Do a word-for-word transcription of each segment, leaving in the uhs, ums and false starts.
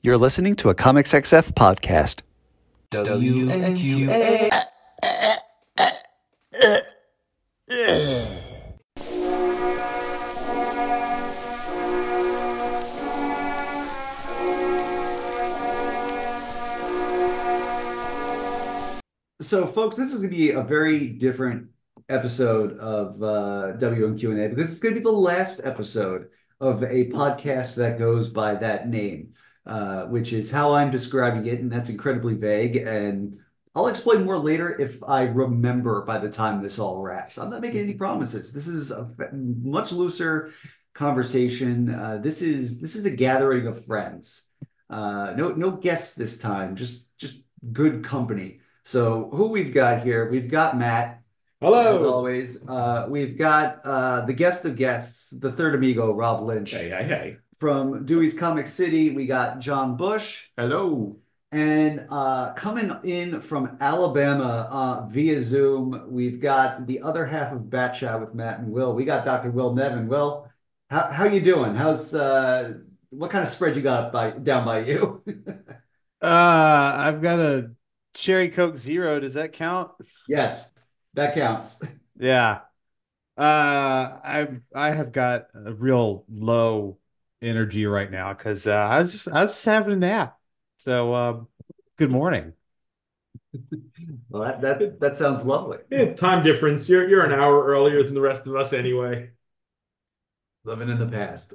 You're listening to a Comics X F podcast. W N Q A. So, folks, this is going to be a very different episode of uh, W N Q and A because it's going to be the last episode of a podcast that goes by that name, uh, which is how I'm describing it, and that's incredibly vague. And I'll explain more later if I remember by the time this all wraps. I'm not making any promises. This is a much looser conversation. Uh, this is this is a gathering of friends. Uh, no no guests this time. Just just good company. So who we've got here? We've got Matt. Hello. As always. Uh, we've got uh, the guest of guests, the third amigo, Rob Lynch. Hey, hey, hey. From Dewey's Comic City, we got John Bush. Hello. And uh, coming in from Alabama uh, via Zoom, we've got the other half of Bat Chat with Matt and Will. We got Doctor Will Nevin. Will, how how you doing? How's uh, what kind of spread you got by down by you? uh, I've got a Cherry Coke Zero. Does that count? Yes, that counts. Yeah. Uh, I I have got a real low energy right now because uh, I was just I was just having a nap. So, um, good morning. Well, that that that sounds lovely. Yeah, time difference. You're you're an hour earlier than the rest of us anyway. Living in the past.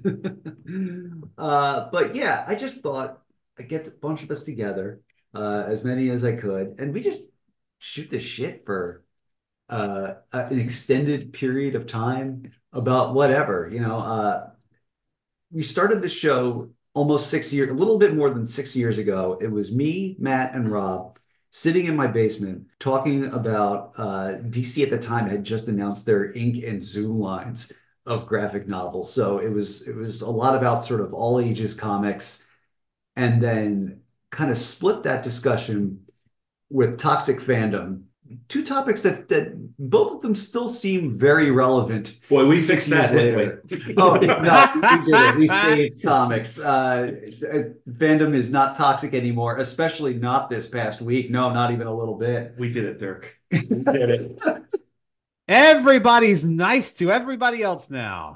uh, but yeah, I just thought I'd get a bunch of us together, uh, as many as I could, and we just shoot the shit for uh, an extended period of time about whatever, you know. Uh, we started the show almost six years, a little bit more than six years ago. It was me, Matt, and Rob sitting in my basement talking about uh, D C at the time had just announced their ink and zoom lines of graphic novels. So it was it was a lot about sort of all ages comics, and then kind of split that discussion with toxic fandom. Two topics that that both of them still seem very relevant. Boy, we six fixed that, years later. Oh no, we did it. We saved comics. Uh, fandom is not toxic anymore, especially not this past week. No, not even a little bit. We did it, Dirk. We did it. Everybody's nice to everybody else now.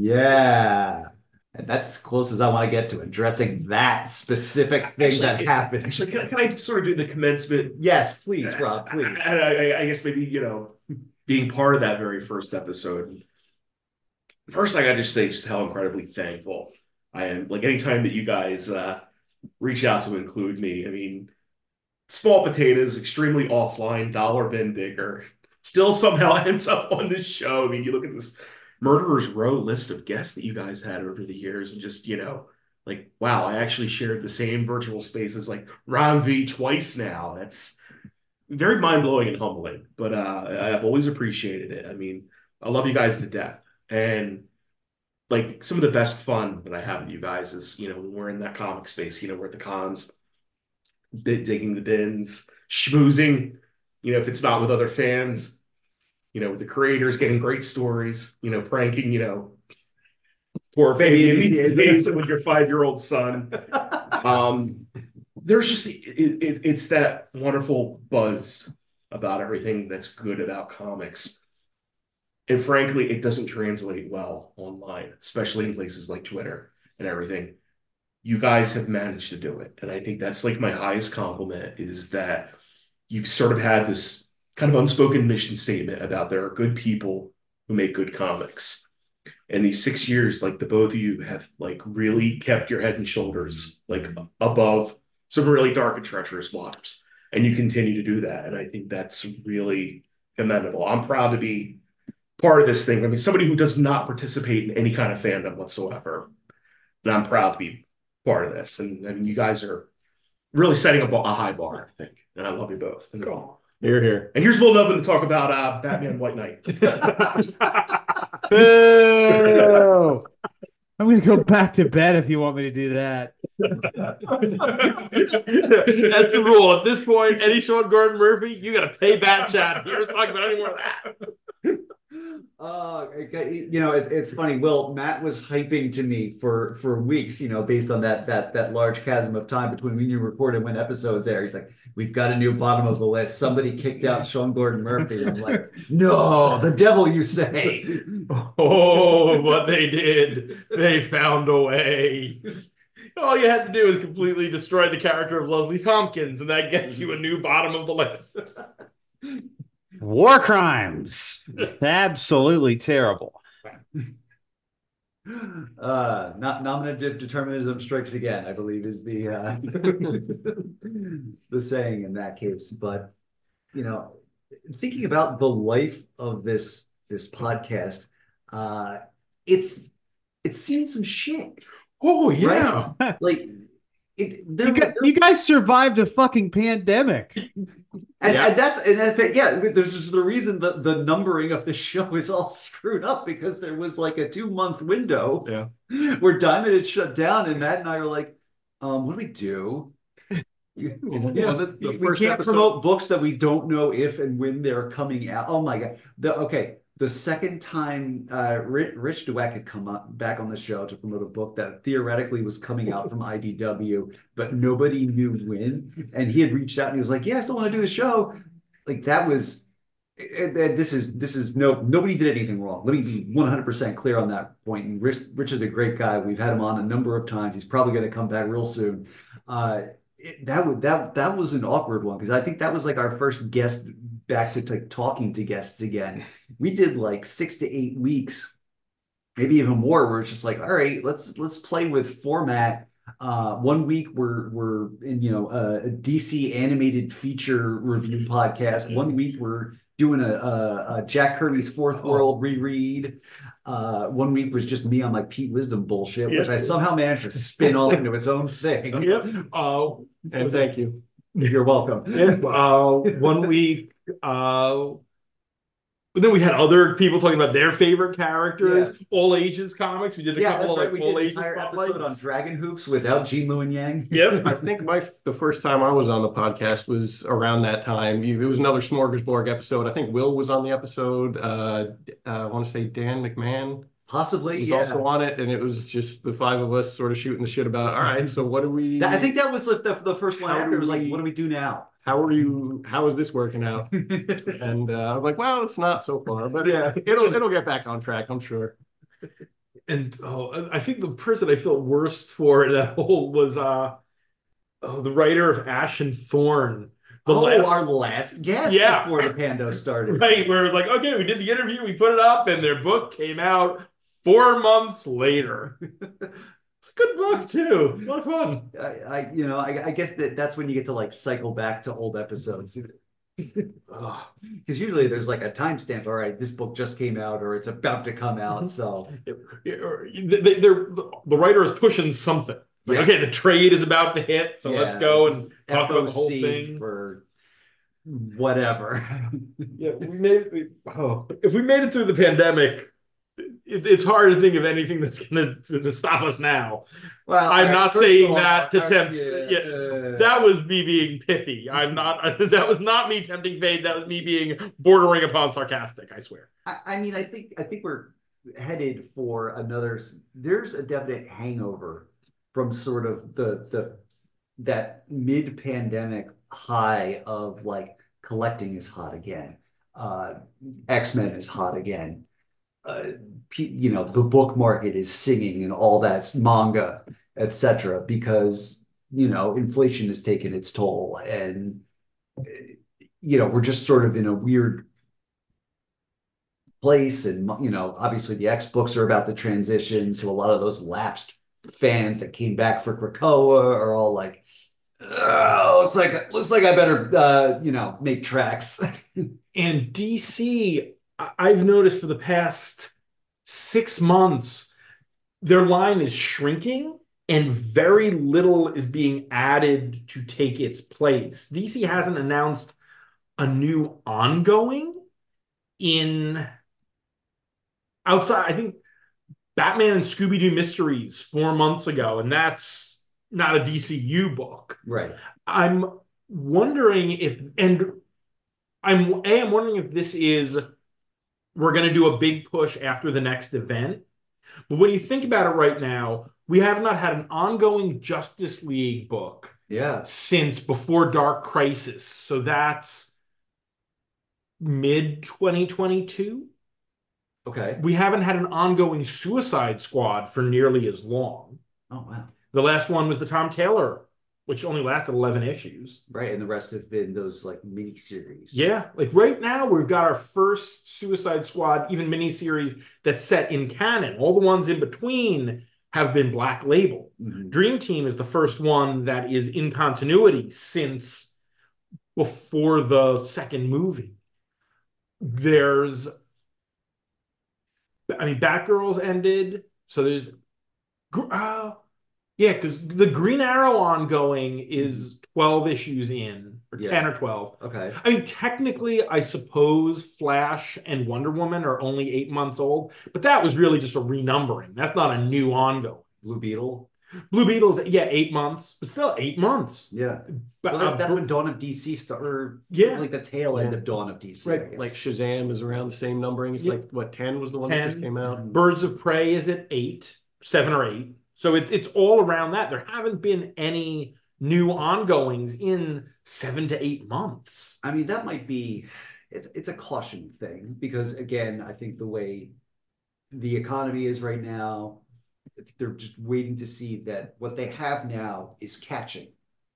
Yeah. And that's as close as I want to get to addressing that specific thing Actually, that happened. Actually, can I, can I sort of do the commencement? Yes, please, Rob, please. I, I, I guess maybe, you know, being part of that very first episode. First, I got to just say just how incredibly thankful I am. Like, anytime that you guys uh, reach out to include me, I mean, small potatoes, extremely offline, dollar bin digger, still somehow ends up on this show. I mean, you look at this Murderer's Row list of guests that you guys had over the years, and just, you know, like, wow, I actually shared the same virtual space as like Ron V twice now. That's very mind-blowing and humbling, but uh, I've always appreciated it. I mean, I love you guys to death. And like, some of the best fun that I have with you guys is, you know, when we're in that comic space, you know, we're at the cons, digging the bins, schmoozing, you know, if it's not with other fans, you know, with the creators getting great stories, you know, pranking, you know, poor baby with your five-year-old son. Um, there's just, it, it, it's that wonderful buzz about everything that's good about comics. And frankly, it doesn't translate well online, especially in places like Twitter and everything. You guys have managed to do it. And I think that's like my highest compliment, is that you've sort of had this kind of unspoken mission statement about there are good people who make good comics. And these six years, like, the both of you have like really kept your head and shoulders like above some really dark and treacherous waters. And you continue to do that. And I think that's really commendable. I'm proud to be part of this thing. I mean, somebody who does not participate in any kind of fandom whatsoever. And I'm proud to be part of this. And, and you guys are really setting up a high bar, I think. And I love you both. And cool. Here, here. And here's Will Nevin to talk about uh, Batman White Knight. Boo! I'm going to go back to bed if you want me to do that. That's the rule. At this point, any Sean Gordon Murphy, you got to pay Bat Chat. You ever talk about any more of that? Uh, you know, it, it's funny. Will, Matt was hyping to me for for weeks, you know, based on that that that large chasm of time between when you record and when episodes air. He's like, "We've got a new bottom of the list. Somebody kicked out Sean Gordon Murphy." I'm like, "No, the devil you say." Oh, what they did. They found a way. All you had to do is completely destroy the character of Leslie Tompkins, and that gets you a new bottom of the list. War crimes. Absolutely terrible. Uh, not nominative determinism strikes again, I believe is the uh, the saying in that case. But you know, thinking about the life of this this podcast, uh, it's it's seen some shit. Oh, yeah. Right? Like it, there, You, gu- there- you guys survived a fucking pandemic. And, Yeah. and that's and that, yeah, there's just the reason that the numbering of the show is all screwed up because there was like a two month window Yeah. where Diamond had shut down, and Matt and I were like, um, what do we do? You- Yeah, Well, the- the we first can't episode- promote books that we don't know if and when they're coming out. Oh my God. The okay, the second time uh Rich, Rich Dweck had come up back on the show to promote a book that theoretically was coming out from I D W, but nobody knew when. And he had reached out and he was like, "Yeah, I still want to do the show." Like that was and- and this is this is no nobody did anything wrong. Let me be one hundred percent clear on that point. And Rich, Rich is a great guy. We've had him on a number of times. He's probably going to come back real soon. Uh it, that would that that was an awkward one because I think that was like our first guest back to like talking to guests again. We did like six to eight weeks, maybe even more. Where it's just like, all right, let's let's play with format. Uh, one week we're we're in you know a, a D C animated feature review podcast. One week we're doing a, a, a Jack Kirby's Fourth World reread. Uh, one week was just me on my Pete Wisdom bullshit, which Yeah. I somehow managed to spin off into its own thing. Yep. Uh, and thank you. You're welcome. Yeah. Uh, one week, uh, but then we had other people talking about their favorite characters, all ages comics. We did a Yeah, couple that's of right. like We all did an ages entire episode on spotlights. Dragon Hoops without Jean Lewin Yang. Yep. I think my the first time I was on the podcast was around that time. You- It was another Smorgasbord episode. I think Will was on the episode. Uh, uh, I want to say Dan McMahon Possibly, was yeah. also on it, and it was just the five of us sort of shooting the shit about. All right, so what do we? That- I think that was the, the, the first one How after. do It was like, we- what do we do now? How are you? How is this working out? And uh, I'm like, well, it's not so far, but yeah, it'll it'll get back on track, I'm sure. And oh, I think the person I felt worst for that whole was uh, oh, the writer of Ash and Thorn. The oh, last, our last guest Yeah. before the Pando started. right, where it was like, okay, we did the interview, we put it up, and their book came out four months later. It's a good book too. A lot of fun. I, I you know, I, I guess that that's when you get to like cycle back to old episodes. Ugh. Because usually there's like a timestamp. All right, this book just came out or it's about to come out. So They- they're, the writer is pushing something. Like, Yes. okay, the trade is about to hit, so yeah, let's go it's and talk about the whole F O C thing. for whatever. Yeah, we made it, oh, if we made it through the pandemic, it, it's hard to think of anything that's going to stop us now. Well, I'm all not first of saying all, that to our- tempt- yeah, yeah, uh, That was me being pithy. I'm not. That was not me tempting fate. That was me being bordering upon sarcastic. I swear. I, I mean, I think I think we're headed for another. There's a definite hangover from sort of the the that mid-pandemic high of like collecting is hot again. Uh, X-Men is hot again. Uh, you know, the book market is singing and all that's manga, et cetera, because you know inflation has taken its toll, and you know we're just sort of in a weird place. And you know, obviously the X books are about to transition, so a lot of those lapsed fans that came back for Krakoa are all like, oh, looks like looks like I better uh, you know make tracks. And D C, I- I've noticed for the past six months, their line is shrinking and very little is being added to take its place. D C hasn't announced a new ongoing in outside, I think Batman and Scooby-Doo Mysteries four months ago, and that's not a D C U book. Right. I'm wondering if, and I'm A, I'm wondering if this is we're going to do a big push after the next event. But when you think about it right now, we have not had an ongoing Justice League book Yeah. since before Dark Crisis. So that's mid twenty twenty-two. Okay. We haven't had an ongoing Suicide Squad for nearly as long. Oh, wow. The last one was the Tom Taylor, which only lasted eleven issues. Right. And the rest have been those like mini series. Yeah. Like right now, we've got our first Suicide Squad, even miniseries that's set in canon. All the ones in between have been Black Label. Mhm. Dream Team is the first one that is in continuity since before the second movie. There's, I mean, Batgirl's ended. So there's, uh, yeah, because the Green Arrow ongoing is twelve issues in, or Yeah. ten or twelve. Okay. I mean, technically, I suppose Flash and Wonder Woman are only eight months old, but that was really just a renumbering. That's not a new ongoing. Blue Beetle. Blue Beetle's, yeah, eight months, but still eight months. Yeah. But, Well, that, uh, that's when Dawn of D C started. Yeah. Like the tail end Yeah. of Dawn of D C. I Right, guess. like Shazam is around the same numbering. It's Yeah. like what ten was the one that just ten. came out. Birds of Prey is at eight, seven or eight. So it's it's all around that. There haven't been any new ongoings in seven to eight months. I mean, that might be, it's it's a caution thing because again, I think the way the economy is right now, they're just waiting to see that what they have now is catching.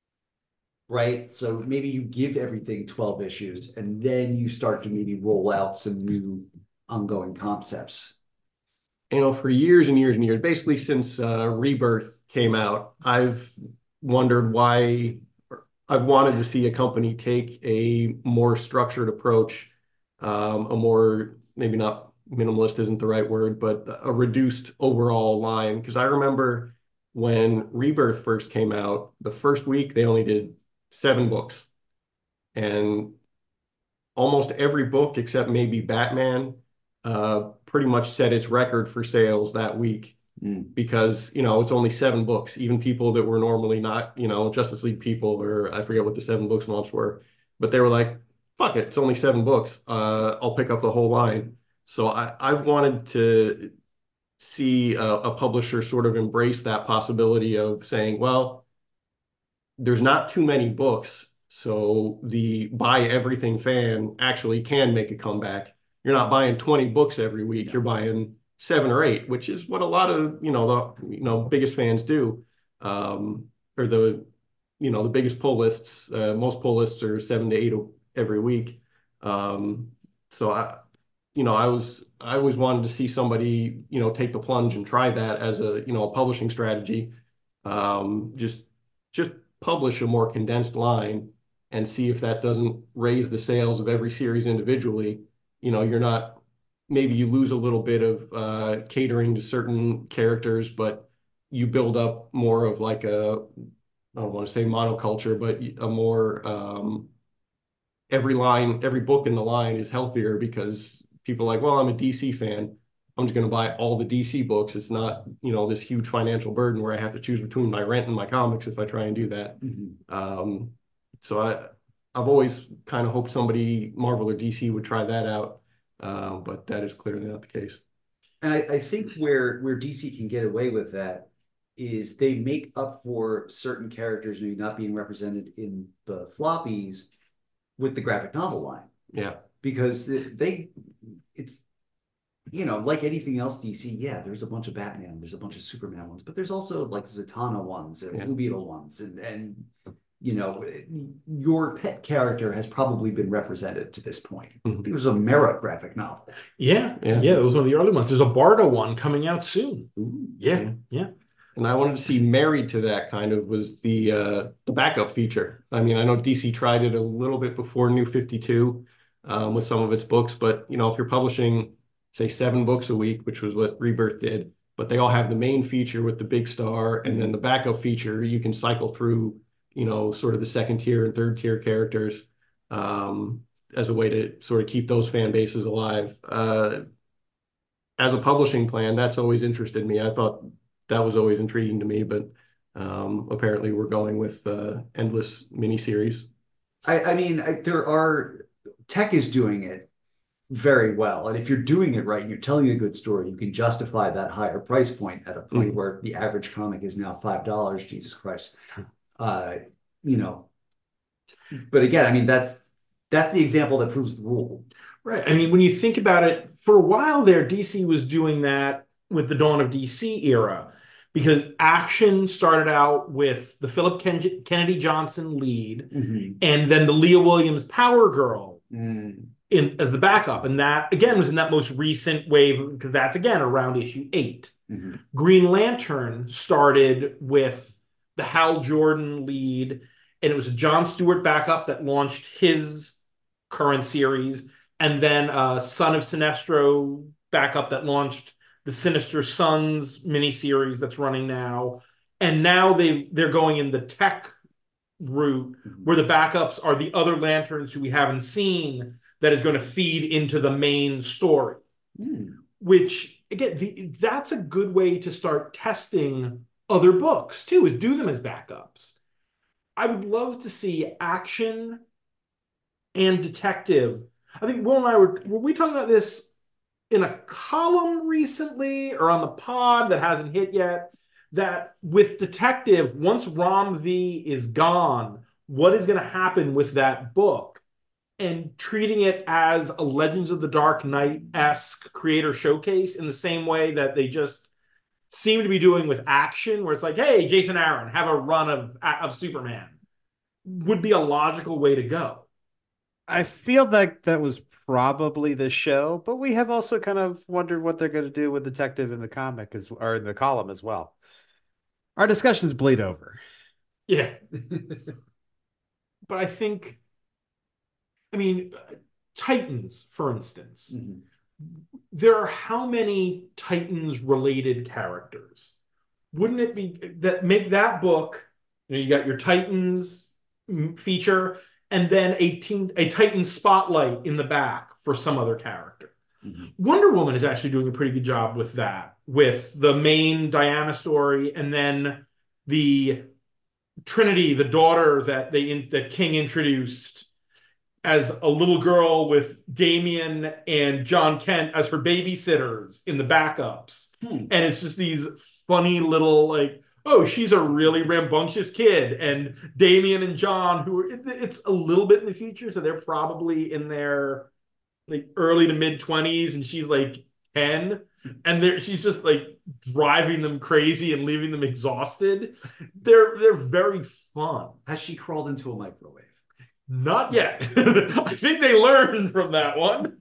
Right? So maybe you give everything twelve issues and then you start to maybe roll out some new ongoing concepts. You know, for years and years and years, basically since uh, Rebirth came out, I've wondered why I've wanted to see a company take a more structured approach, um, a more, maybe not minimalist isn't the right word, but a reduced overall line. Because I remember when Rebirth first came out, the first week they only did seven books. And almost every book except maybe Batman uh, pretty much set its record for sales that week. Mm. Because, you know, it's only seven books. Even people that were normally not, you know, Justice League people, or I forget what the seven books launch were, but they were like, fuck it, it's only seven books. Uh, I'll pick up the whole line. So I, I've wanted to see a, a publisher sort of embrace that possibility of saying, well, there's not too many books, so the buy everything fan actually can make a comeback. You're not buying twenty books every week. Yeah. You're buying seven or eight, which is what a lot of, you know, the, you know, biggest fans do. Um, or the, you know, the biggest pull lists, uh, most pull lists are seven to eight every week. Um, so I, you know, I was, I always wanted to see somebody, you know, take the plunge and try that as a, you know, a publishing strategy. Um, just, just publish a more condensed line and see if that doesn't raise the sales of every series individually. You know, you're not, maybe you lose a little bit of uh, catering to certain characters, but you build up more of like a, I don't want to say monoculture, but a more, um, every line, every book in the line is healthier because people are like, well, I'm a D C fan. I'm just going to buy all the D C books. It's not, you know, this huge financial burden where I have to choose between my rent and my comics if I try and do that. Mm-hmm. Um, so I, I've always kind of hoped somebody, Marvel or D C, would try that out. Uh, but that is clearly not the case. And I, I think where where D C can get away with that is they make up for certain characters maybe not being represented in the floppies with the graphic novel line. Yeah. Because they, it's, you know, like anything else D C, yeah, there's a bunch of Batman, there's a bunch of Superman ones, but there's also like Zatanna ones and Yeah. Blue Beetle ones. And, and, you know, your pet character has probably been represented to this point. Mhm. There's a Mera graphic novel. Yeah, Yeah. yeah, that was one of the early ones. There's a Barda one coming out soon. Ooh. Yeah, yeah. And I wanted to see married to that kind of was the uh, the backup feature. I mean, I know D C tried it a little bit before New fifty-two um, with some of its books, but you know, if you're publishing, say, seven books a week, which was what Rebirth did, but they all have the main feature with the big star, and then the backup feature, you can cycle through, you know, sort of the second tier and third tier characters um, as a way to sort of keep those fan bases alive. Uh, as a publishing plan, that's always interested me. I thought that was always intriguing to me, but um, apparently we're going with uh, endless miniseries. I, I mean, I, there are, tech is doing it very well. And if you're doing it right and you're telling a good story, you can justify that higher price point at a point Mhm. where the average comic is now five dollars. Jesus Christ. Uh, you know, but again, I mean, that's that's the example that proves the rule. Right. I mean, when you think about it, for a while there, D C was doing that with the dawn of D C era, because Action started out with the Philip Ken- Kennedy Johnson lead, Mhm. and then the Leah Williams Power Girl Mm. in as the backup, and that again was in that most recent wave, because that's again around issue eight. Mhm. Green Lantern started with the Hal Jordan lead, and it was a John Stewart backup that launched his current series, and then uh, Son of Sinestro backup that launched the Sinister Sons miniseries that's running now. And now they they're going in the tech route, where the backups are the other lanterns who we haven't seen, that is going to feed into the main story. Mm. Which again, the, that's a good way to start testing other books too, is do them as backups. I would love to see Action and Detective. I think Will and I were were we talking about this in a column recently or on the pod that hasn't hit yet, that with Detective, once Rom V is gone, what is going to happen with that book? And treating it as a Legends of the Dark Knight-esque creator showcase in the same way that they just seem to be doing with Action, where it's like, hey, Jason Aaron, have a run of, of Superman, would be a logical way to go. I feel like that was probably the show, but we have also kind of wondered what they're going to do with Detective in the comic as or in the column as well. Our discussions bleed over. Yeah. But I think, I mean, Titans, for instance, Mhm. there are how many Titans related characters? Wouldn't it be that make that book, you know, you got your Titans feature and then a teen, a Titan spotlight in the back for some other character. Mhm. Wonder Woman is actually doing a pretty good job with that, with the main Diana story and then the Trinity, the daughter that they in, that King introduced as a little girl with Damian and John Kent as her babysitters in the backups. Hmm. And it's just these funny little, like, oh, she's a really rambunctious kid. And Damian and John, who are, it's a little bit in the future, so they're probably in their like early to mid twenties, and she's like ten. And they're, she's just like driving them crazy and leaving them exhausted. They're they're very fun. Has she crawled into a microwave? Not yet. I think they learned from that one.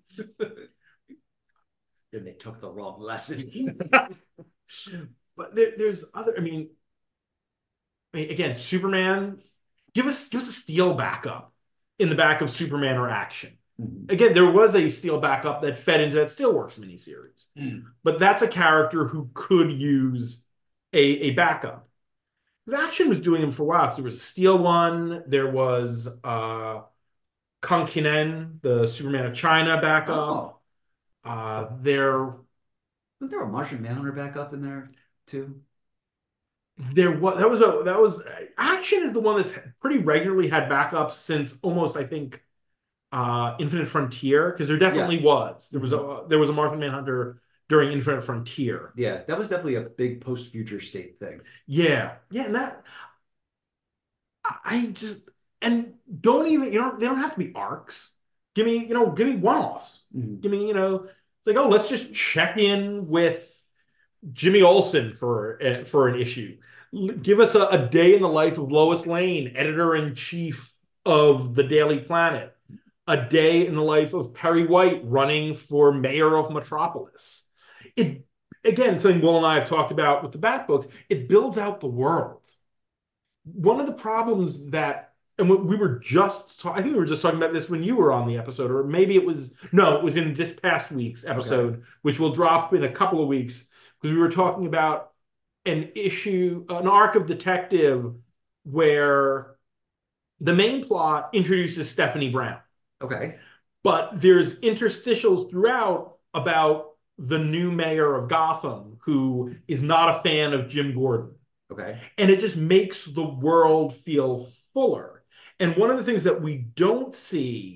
Then they took the wrong lesson. But there, there's other. I mean, I mean, again, Superman. Give us give us a Steel backup in the back of Superman or Action. Mhm. Again, there was a Steel backup that fed into that Steelworks miniseries, Mm. but that's a character who could use a a backup. Because Action was doing them for a while. So there was a Steel one. There was uh, Kang Kinen, the Superman of China backup. Oh, Uh, there, was there a Martian Manhunter backup in there too? there was that was a that was Action is the one that's pretty regularly had backups since almost I think uh, Infinite Frontier, because there definitely was there was a there was a Martian Manhunter during Infinite Frontier. Yeah, that was definitely a big post-future state thing. Yeah, yeah, and that I I just and don't even you know they don't have to be arcs. Give me you know give me one-offs. Mhm. Give me you know it's like, oh, let's just check in with Jimmy Olsen for uh, for an issue. L- Give us a, a day in the life of Lois Lane, editor-in-chief of the Daily Planet. A day in the life of Perry White, running for mayor of Metropolis. It again, something Will and I have talked about with the Bat books. It builds out the world. One of the problems that, and we were just, ta- I think we were just talking about this when you were on the episode, or maybe it was, no, it was in this past week's episode, which will drop in a couple of weeks, because we were talking about an issue, an arc of Detective where the main plot introduces Stephanie Brown. Okay. But there's interstitials throughout about the new mayor of Gotham who is not a fan of Jim Gordon. Okay. And it just makes the world feel fuller. And one of the things that we don't see,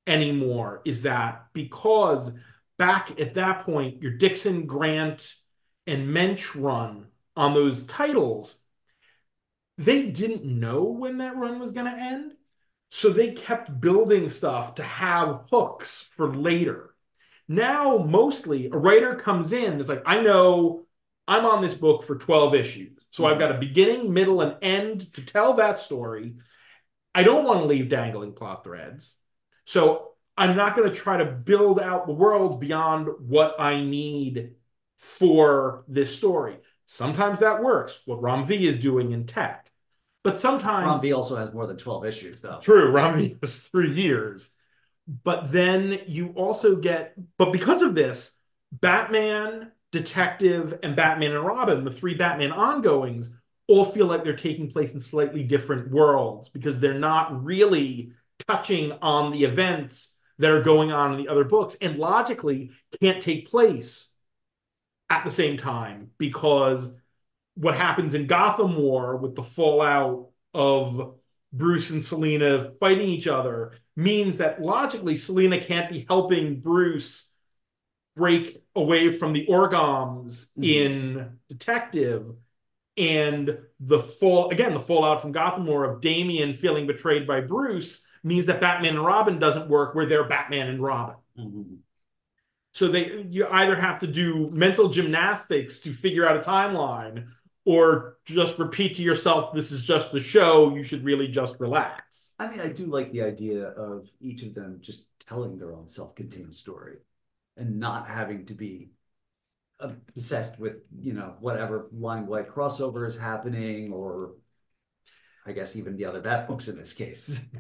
anymore is that because back at that point, your Dixon, Grant, and Mensch run on those titles, they didn't know when that run was going to end. So they kept building stuff to have hooks for later. Now, mostly, a writer comes in, it's like, I know I'm on this book for twelve issues. So I've got a beginning, middle, and end to tell that story. I don't want to leave dangling plot threads. So I'm not going to try to build out the world beyond what I need for this story. Sometimes that works, what Ram V is doing in Tech. But sometimes... Ram V also has more than twelve issues, though. True, Ram V has three years. But then you also get... But because of this, Batman, Detective, and Batman and Robin, the three Batman ongoings, all feel like they're taking place in slightly different worlds because they're not really touching on the events that are going on in the other books and logically can't take place at the same time because what happens in Gotham War with the fallout of Bruce and Selina fighting each other means that logically Selina can't be helping Bruce break away from the Orgoms mm-hmm. in Detective. And the fall, again, the fallout from Gotham War of Damian feeling betrayed by Bruce means that Batman and Robin doesn't work where they're Batman and Robin. Mm-hmm. So they you either have to do mental gymnastics to figure out a timeline or just repeat to yourself, this is just the show, you should really just relax. I mean, I do like the idea of each of them just telling their own self-contained story and not having to be obsessed with, you know, whatever line-wide crossover is happening, or I guess even the other Bat books in this case.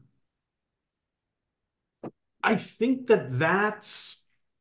I think that that's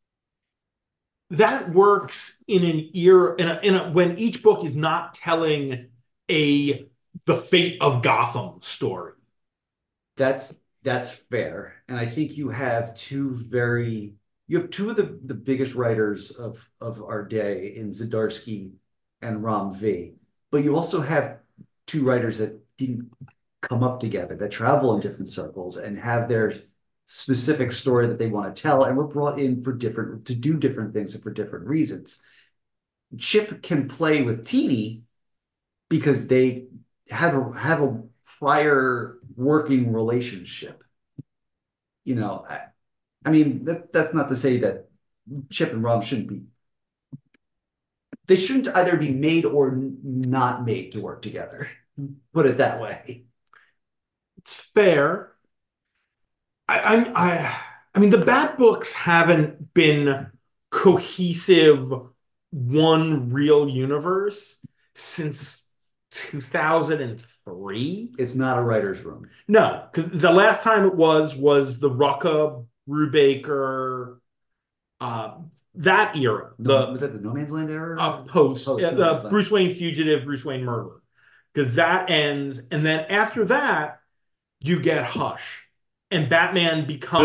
that works in an era in a, in a when each book is not telling a the fate of Gotham story. That's that's fair, and I think you have two very you have two of the, the biggest writers of of our day in Zdarsky and Ram V, but you also have two writers that didn't come up together, that travel in different circles and have their specific story that they want to tell, and were brought in for different to do different things and for different reasons. Chip can play with Tini because they have a have a prior working relationship. You know, I, I mean that that's not to say that Chip and Ram shouldn't be. They shouldn't either be made or not made to work together. Put it that way. It's fair. I, I, I, I mean, the Bat books haven't been cohesive, one real universe since two thousand three. It's not a writer's room. No, because the last time it was was the Rucka, Brubaker, uh, that era. No, the was that the No Man's Land era? Uh, post, post yeah, no the Bruce Wayne Fugitive, Bruce Wayne Murder, because that ends, and then after that, you get Hush. And Batman becomes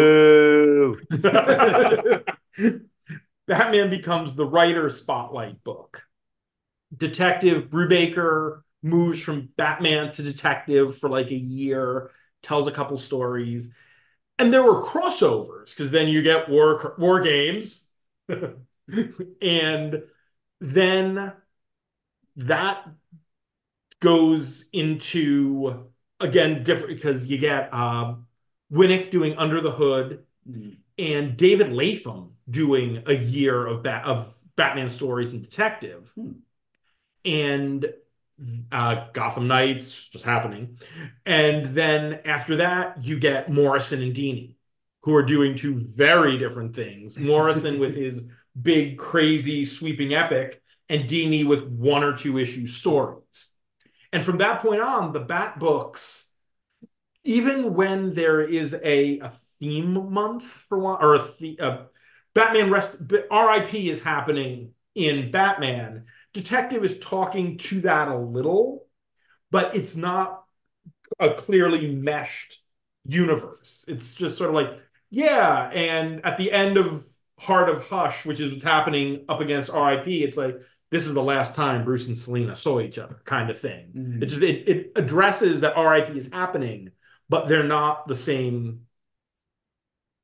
the... Batman becomes the writer spotlight book. Detective Brubaker moves from Batman to Detective for like a year, tells a couple stories, and there were crossovers because then you get war war games, and then that goes into again different because you get. Um, Winnick doing Under the Hood, mm-hmm. and David Latham doing a year of Bat of Batman stories and Detective, hmm. and uh, Gotham Knights just happening, and then after that you get Morrison and Dini, who are doing two very different things. Morrison with his big, crazy, sweeping epic, and Dini with one or two issue stories, and from that point on, the Bat books. Even when there is a, a theme month for one, or a, the, a Batman rest, R I P is happening in Batman. Detective is talking to that a little, but it's not a clearly meshed universe. It's just sort of like, yeah, and at the end of Heart of Hush, which is what's happening up against R I P, it's like, this is the last time Bruce and Selina saw each other, kind of thing. Mm-hmm. It, just, it, it addresses that R I P is happening, but they're not the same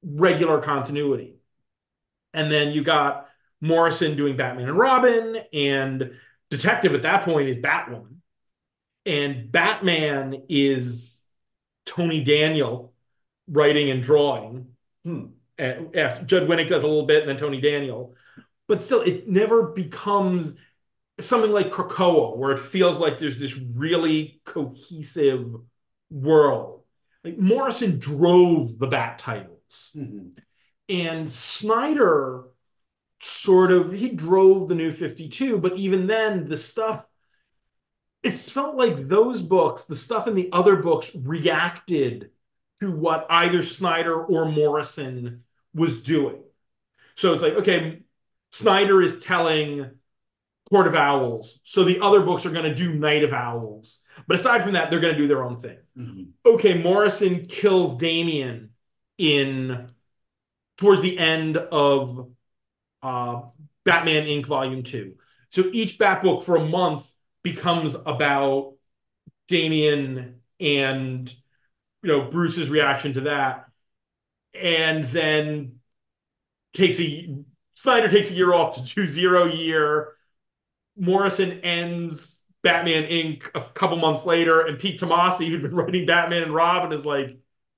regular continuity. And then you got Morrison doing Batman and Robin, and Detective at that point is Batwoman. And Batman is Tony Daniel writing and drawing. Hmm. And after Judd Winnick does a little bit, and then Tony Daniel. But still, it never becomes something like Krakoa, where it feels like there's this really cohesive world. Like Morrison drove the Bat titles. Mm-hmm. And Snyder sort of, he drove the New fifty-two, but even then, the stuff, it's felt like those books, the stuff in the other books reacted to what either Snyder or Morrison was doing. So it's like, okay, Snyder is telling Court of Owls, so the other books are going to do Night of Owls. But aside from that, they're going to do their own thing. Mm-hmm. Okay, Morrison kills Damian in towards the end of uh, Batman Incorporated. Volume two. So each Bat book for a month becomes about Damian and, you know, Bruce's reaction to that. And then takes a Snyder takes a year off to do Zero Year. Morrison ends Batman Incorporated a couple months later, and Pete Tomasi, who'd been writing Batman and Robin, is like,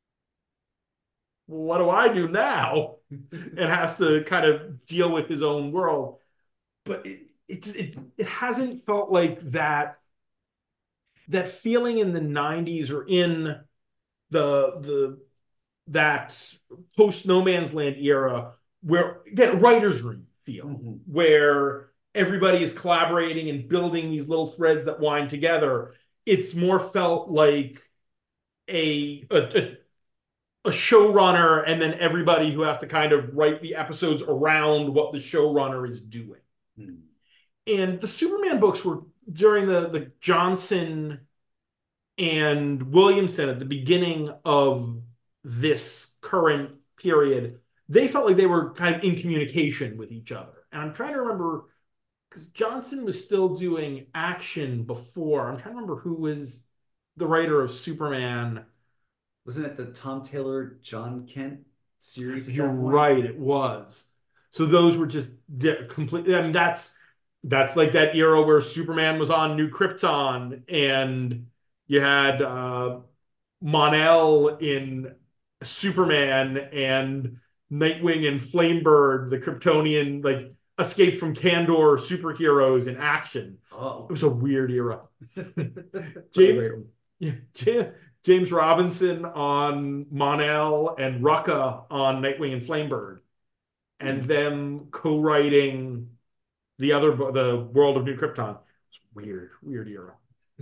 what do I do now? And has to kind of deal with his own world. But it it just, it, it hasn't felt like that that feeling in the nineties or in the the that post No Man's Land era where, again, writer's room feel, Mm-hmm. where everybody is collaborating and building these little threads that wind together. It's more felt like a, a, a a showrunner, and then everybody who has to kind of write the episodes around what the showrunner is doing. Hmm. And the Superman books were during the, the Johnson and Williamson at the beginning of this current period. They felt like they were kind of in communication with each other. And I'm trying to remember, because Johnson was still doing action before. I'm trying to remember who was the writer of Superman. Wasn't it the Tom Taylor, John Kent series? at You're that point? right, it was. So those were just di- completely. I mean, that's that's like that era where Superman was on New Krypton, and you had uh, Mon-El in Superman, and Nightwing and Flamebird, the Kryptonian, like Escape from Kandor superheroes in action. Oh. It was a weird era. James, yeah, James, James Robinson on Mon-El and Rucka on Nightwing and Flamebird, and mm-hmm. them co-writing the other the World of New Krypton. It's weird, weird era.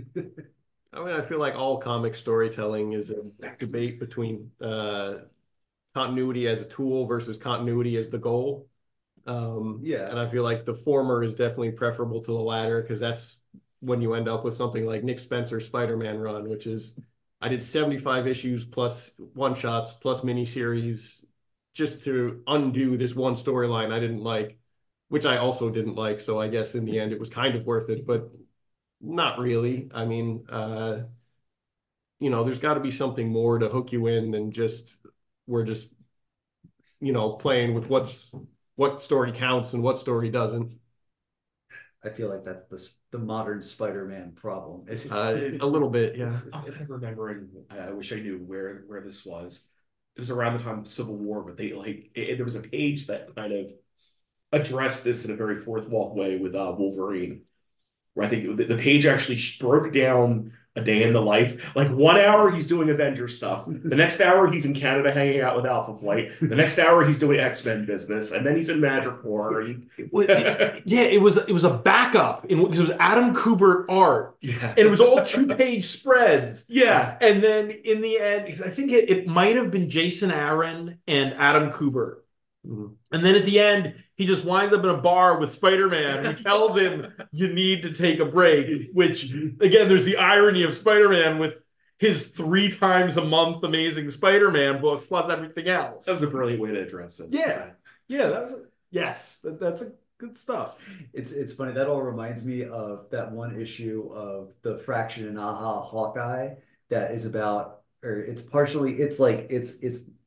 I mean, I feel like all comic storytelling is a debate between uh, continuity as a tool versus continuity as the goal. Um, yeah, and I feel like the former is definitely preferable to the latter, because that's when you end up with something like Nick Spencer's Spider-Man run, which is, I did seventy-five issues plus one-shots plus miniseries just to undo this one storyline I didn't like, which I also didn't like. So I guess in the end it was kind of worth it, but not really. I mean, uh, you know, there's got to be something more to hook you in than just, we're just, you know, playing with what's, what story counts and what story doesn't. I feel like that's the the modern Spider-Man problem. Is uh, a little bit, yeah. I'm kind of remembering. I wish I knew where where this was. It was around the time of the Civil War, but they like it, there was a page that kind of addressed this in a very fourth wall way with uh, Wolverine, where I think the, the page actually broke down a day in the life. Like one hour he's doing Avenger stuff, the next hour he's in Canada hanging out with Alpha Flight, the next hour he's doing X-Men business, and then he's in Madripoor. And... yeah, it was it was a backup in because it was Adam Kubert art. Yeah, and it was all two page spreads. Yeah, and then in the end, I think it, it might have been Jason Aaron and Adam Kubert. Mm-hmm. And then at the end, he just winds up in a bar with Spider-Man, who tells him you need to take a break, which, again, there's the irony of Spider-Man with his three times a month Amazing Spider-Man book plus everything else. That was a brilliant way to address it. Yeah. Yeah, that was, a, yes, that, that's a good stuff. It's it's funny. That all reminds me of that one issue of the Fraction and Aha Hawkeye that is about, or it's partially, it's like, it's, it's,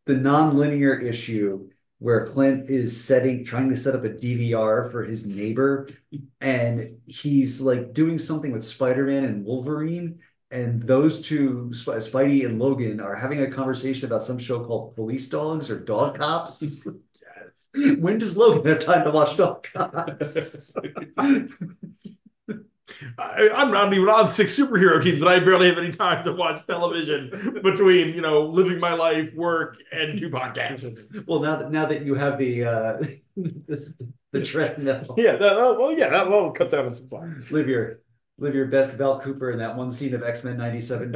the non-linear issue where Clint is setting, trying to set up a D V R for his neighbor, and he's like doing something with Spider-Man and Wolverine, and those two, Sp- Spidey and Logan, are having a conversation about some show called Police Dogs or Dog Cops. When does Logan have time to watch Dog Cops? I, I'm not even on six superhero teams, but I barely have any time to watch television between, you know, living my life, work, and two podcasts. Well, now that now that you have the uh, the, the treadmill, Yeah, that, oh, well, yeah, that will cut down on some time. live your live your best Val Cooper in that one scene of X-Men ninety-seven.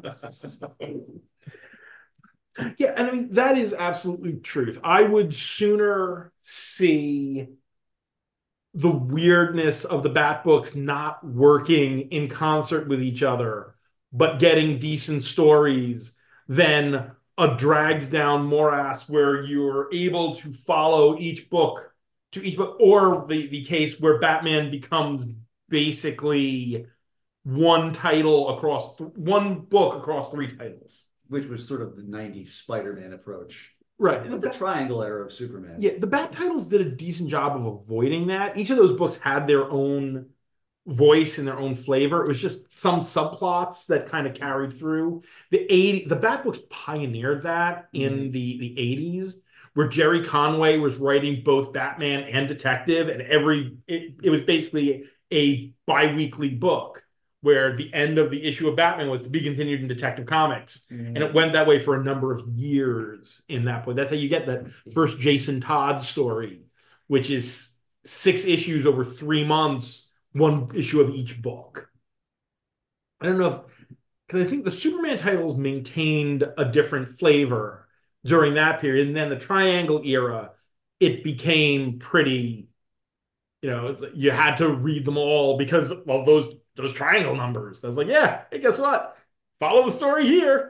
Yeah, and I mean that is absolutely truth. I would sooner see the weirdness of the Bat books not working in concert with each other, but getting decent stories than a dragged down morass where you're able to follow each book to each book, or the, the case where Batman becomes basically one title across th- one book across three titles. Which was sort of the nineties Spider-Man approach. Right. With the triangle era of Superman. Yeah, the Bat titles did a decent job of avoiding that. Each of those books had their own voice and their own flavor. It was just some subplots that kind of carried through. The eighty the Bat books pioneered that in Mhm. the, the eighties, where Jerry Conway was writing both Batman and Detective, and every it, it was basically a bi-weekly book where the end of the issue of Batman was to be continued in Detective Comics. And it went that way for a number of years in that point. That's how you get that first Jason Todd story, which is six issues over three months, one issue of each book. I don't know if, because I think the Superman titles maintained a different flavor during that period. And then the Triangle era, it became pretty, you know, it's, you had to read them all because, well, those those triangle numbers. I was like, yeah, hey, guess what? Follow the story here.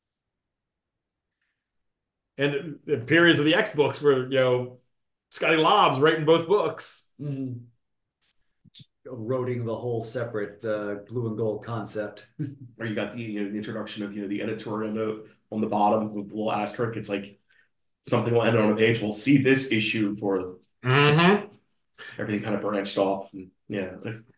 And the periods of the X books where, you know, Scotty Lobb's writing both books. Mm-hmm. Eroding the whole separate uh, blue and gold concept. Or you got the, you know, the introduction of, you know, the editorial note on the bottom with the little asterisk. It's like something will end on a page. We'll see this issue for Mm-hmm. everything kind of branched off. And, yeah.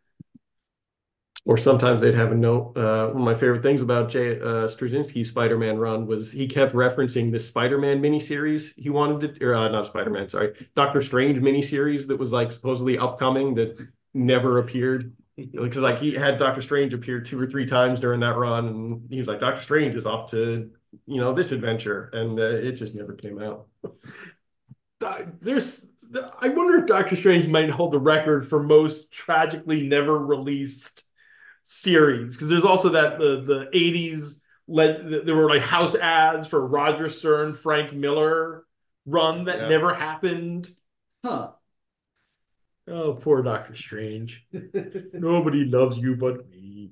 Or sometimes they'd have a note. Uh, one of my favorite things about Jay uh, Straczynski's Spider-Man run was he kept referencing this Spider-Man miniseries he wanted to, or uh, not Spider-Man, sorry, Doctor Strange miniseries that was like supposedly upcoming that never appeared. Because like he had Doctor Strange appear two or three times during that run, and he was like, Doctor Strange is off to, you know, this adventure, and uh, it just never came out. There's, I wonder if Doctor Strange might hold the record for most tragically never released series, because there's also that the the eighties led there were like house ads for Roger Stern, Frank Miller run that Yeah. never happened. Huh. Oh, poor Doctor Strange. Nobody loves you but me.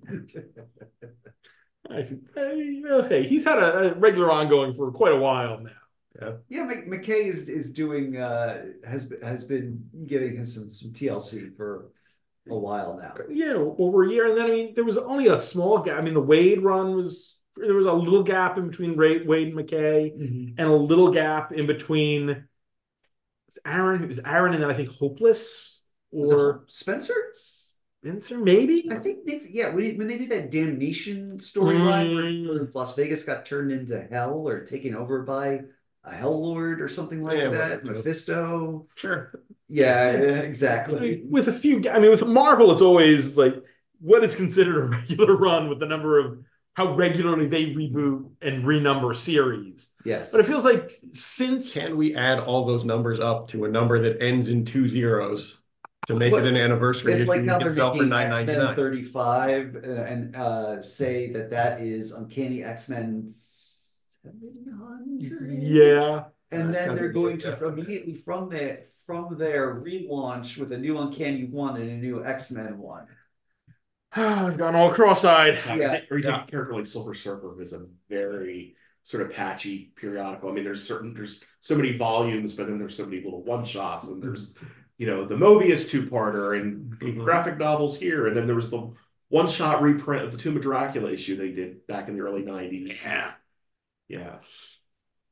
I, I, okay, he's had a, a regular ongoing for quite a while now. Yeah, Mc- McKay is is doing uh, has has been giving him some some T L C for a while now. Yeah, over a year, and then I mean, there was only a small gap. I mean, the Wade run was there was a little gap in between Ray, Wade and McKay, Mm-hmm. and a little gap in between it was Aaron. It was Aaron, and then I think Hopeless Was it or Spencer? Spencer, maybe. I think they, yeah, when, he, when they did that damnation storyline Mm. where, where Las Vegas got turned into hell or taken over by a hell lord or something like Yeah, that, well, Mephisto. Sure. Yeah, I exactly. mean, with a few, I mean, with Marvel, it's always like what is considered a regular run with the number of how regularly they reboot and renumber series. Yes. But it feels like since Can we add all those numbers up to a number that ends in two zeros to make What- it an anniversary It's issue like you how can they're sell for making nine X-Men ninety-nine? thirty-five uh, and uh, say that that is Uncanny X-Men seven hundred. yeah. And That's then gotta they're be going good, to immediately from there from their relaunch with a new Uncanny one and a new X-Men one. I've gone all cross-eyed. Yeah. Or you take Yeah. a character like Silver Surfer is a very sort of patchy periodical. I mean, there's certain there's so many volumes, but then there's so many little one shots, and there's you know the Mobius two-parter and Mhm. graphic novels here, and then there was the one-shot reprint of the Tomb of Dracula issue they did back in the early nineties. Yeah. Yeah.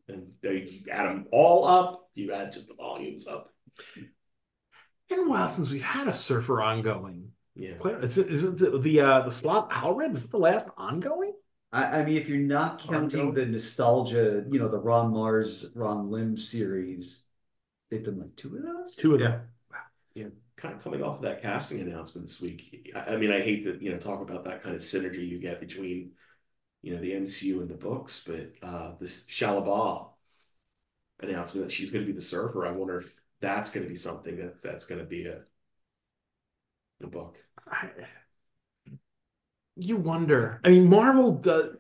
And uh, you add them all up, you add just the volumes up. It's been a while since we've had a Surfer ongoing. Yeah. Is it, is it the the, uh, the Slot Alred? Was it the last ongoing? I, I mean, if you're not counting the nostalgia, you know, the Ron Mars, Ron Lim series, they've done like two of those. Two of Yeah. them. Yeah, kind of coming off of that casting announcement this week. I, I mean, I hate to, you know, talk about that kind of synergy you get between, you know, the M C U and the books, but uh this Shalabah announcement that she's going to be the Surfer. I wonder if that's going to be something that that's going to be a a book. I, you wonder. I mean, Marvel does.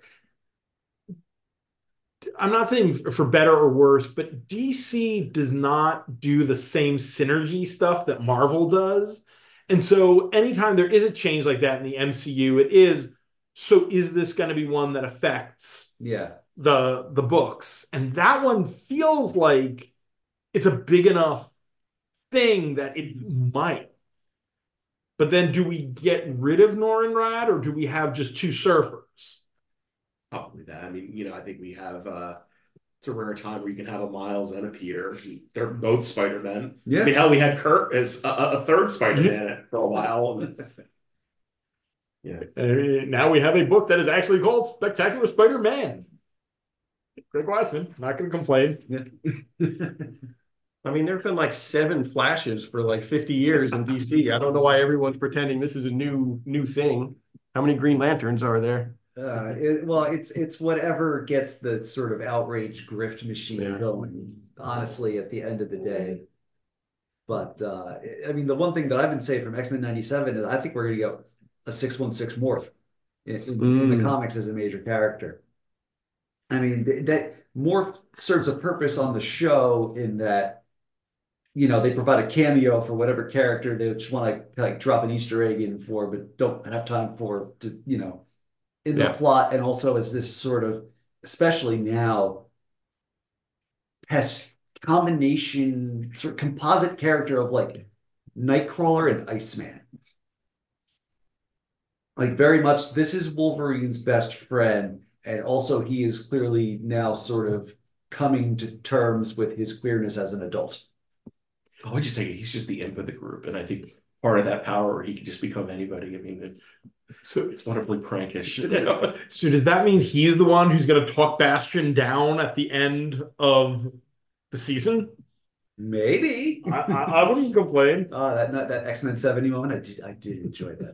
I'm not saying for better or worse, but D C does not do the same synergy stuff that Marvel does. And so anytime there is a change like that in the M C U, it is, so is this going to be one that affects Yeah. the the books? And that one feels like it's a big enough thing that it might. But then do we get rid of Norrin Rad, or do we have just two surfers? Probably that. I mean, you know, I think we have uh it's a rare time where you can have a Miles and a Peter. They're both Spider-Men. Yeah. I mean, hell, we had Kurt as a, a third Spider-Man for a while. And, yeah. Uh, now we have a book that is actually called Spectacular Spider-Man. Greg Weisman, not going to complain. I mean, there have been like seven Flashes for like fifty years in D C. I don't know why everyone's pretending this is a new new thing. How many Green Lanterns are there? Uh, it, well, it's it's whatever gets the sort of outrage grift machine Yeah. going, honestly, at the end of the day. But uh, I mean, the one thing that I've been saying from X-Men ninety-seven is I think we're going to get a six one six Morph in, in, in the Mm. comics as a major character. I mean, th- that Morph serves a purpose on the show in that, you know, they provide a cameo for whatever character they just want to like drop an Easter egg in for, but don't have time for to, you know, in the Yeah. plot, and also as this sort of, especially now, pest combination, sort of composite character of like Nightcrawler and Iceman. Like very much, this is Wolverine's best friend, and also he is clearly now sort of coming to terms with his queerness as an adult. Oh, I just take it he's just the imp of the group, and I think part of that power he can just become anybody. I mean, it, So, it's wonderfully prankish. You know? so does that mean he's the one who's going to talk Bastion down at the end of the season? Maybe. I, I, I wouldn't complain. Uh, that not that X-Men seventy moment, I did I did enjoy that.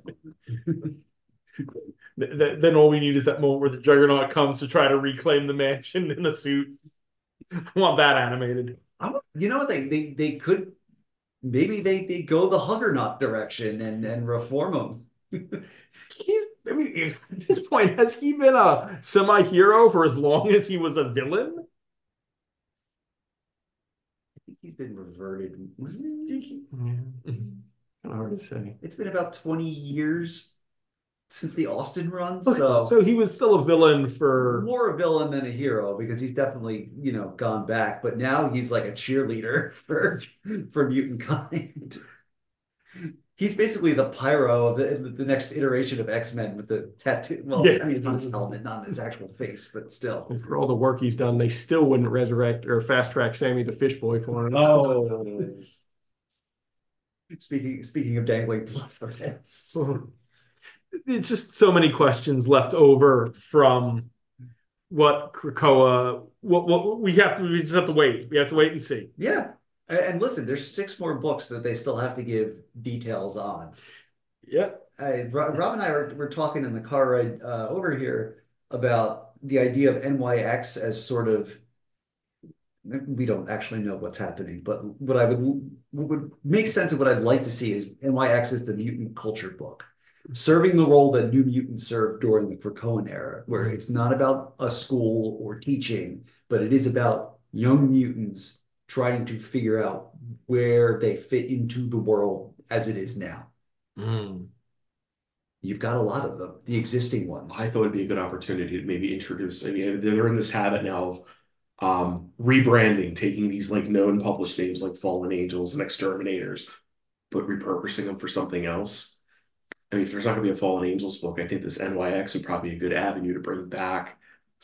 Th- th- then all we need is that moment where the Juggernaut comes to try to reclaim the mansion in a suit. I want that animated. I wa- you know what they they they could maybe they they go the Huggernaut direction and and reform him. He's, I mean, at this point, has he been a semi-hero for as long as he was a villain? I think he's been reverted. Wasn't he? Kind of hard to say. It's been about twenty years since the Austin run, So, so so he was still a villain for. more a villain than a hero because he's definitely, you know, gone back. But now he's like a cheerleader for for mutant kind. He's basically the Pyro of the, the next iteration of X-Men with the tattoo. Well, Yeah. I mean, it's on his helmet, not on his actual face, but still. And for all the work he's done, they still wouldn't resurrect or fast track Sammy the Fish Boy for him. Oh, Speaking speaking of dangling blood threads. It's just so many questions left over from what Krakoa. What, what we have to. We just have to wait. We have to wait and see. Yeah. And, and listen, there's six more books that they still have to give details on. Yeah. I, Rob Rob and I were, were talking in the car ride uh, over here about the idea of N Y X as sort of, we don't actually know what's happening, but what I would what would make sense of what I'd like to see is N Y X is the mutant culture book, serving the role that New Mutants served during the Krakoan era, where it's not about a school or teaching, but it is about young mutants trying to figure out where they fit into the world as it is now. Mm. You've got a lot of them, the existing ones. I thought it'd be a good opportunity to maybe introduce. I mean, they're in this habit now of um, rebranding, taking these like known published names like Fallen Angels and Exterminators, but repurposing them for something else. I mean, if there's not going to be a Fallen Angels book, I think this N Y X would probably be a good avenue to bring back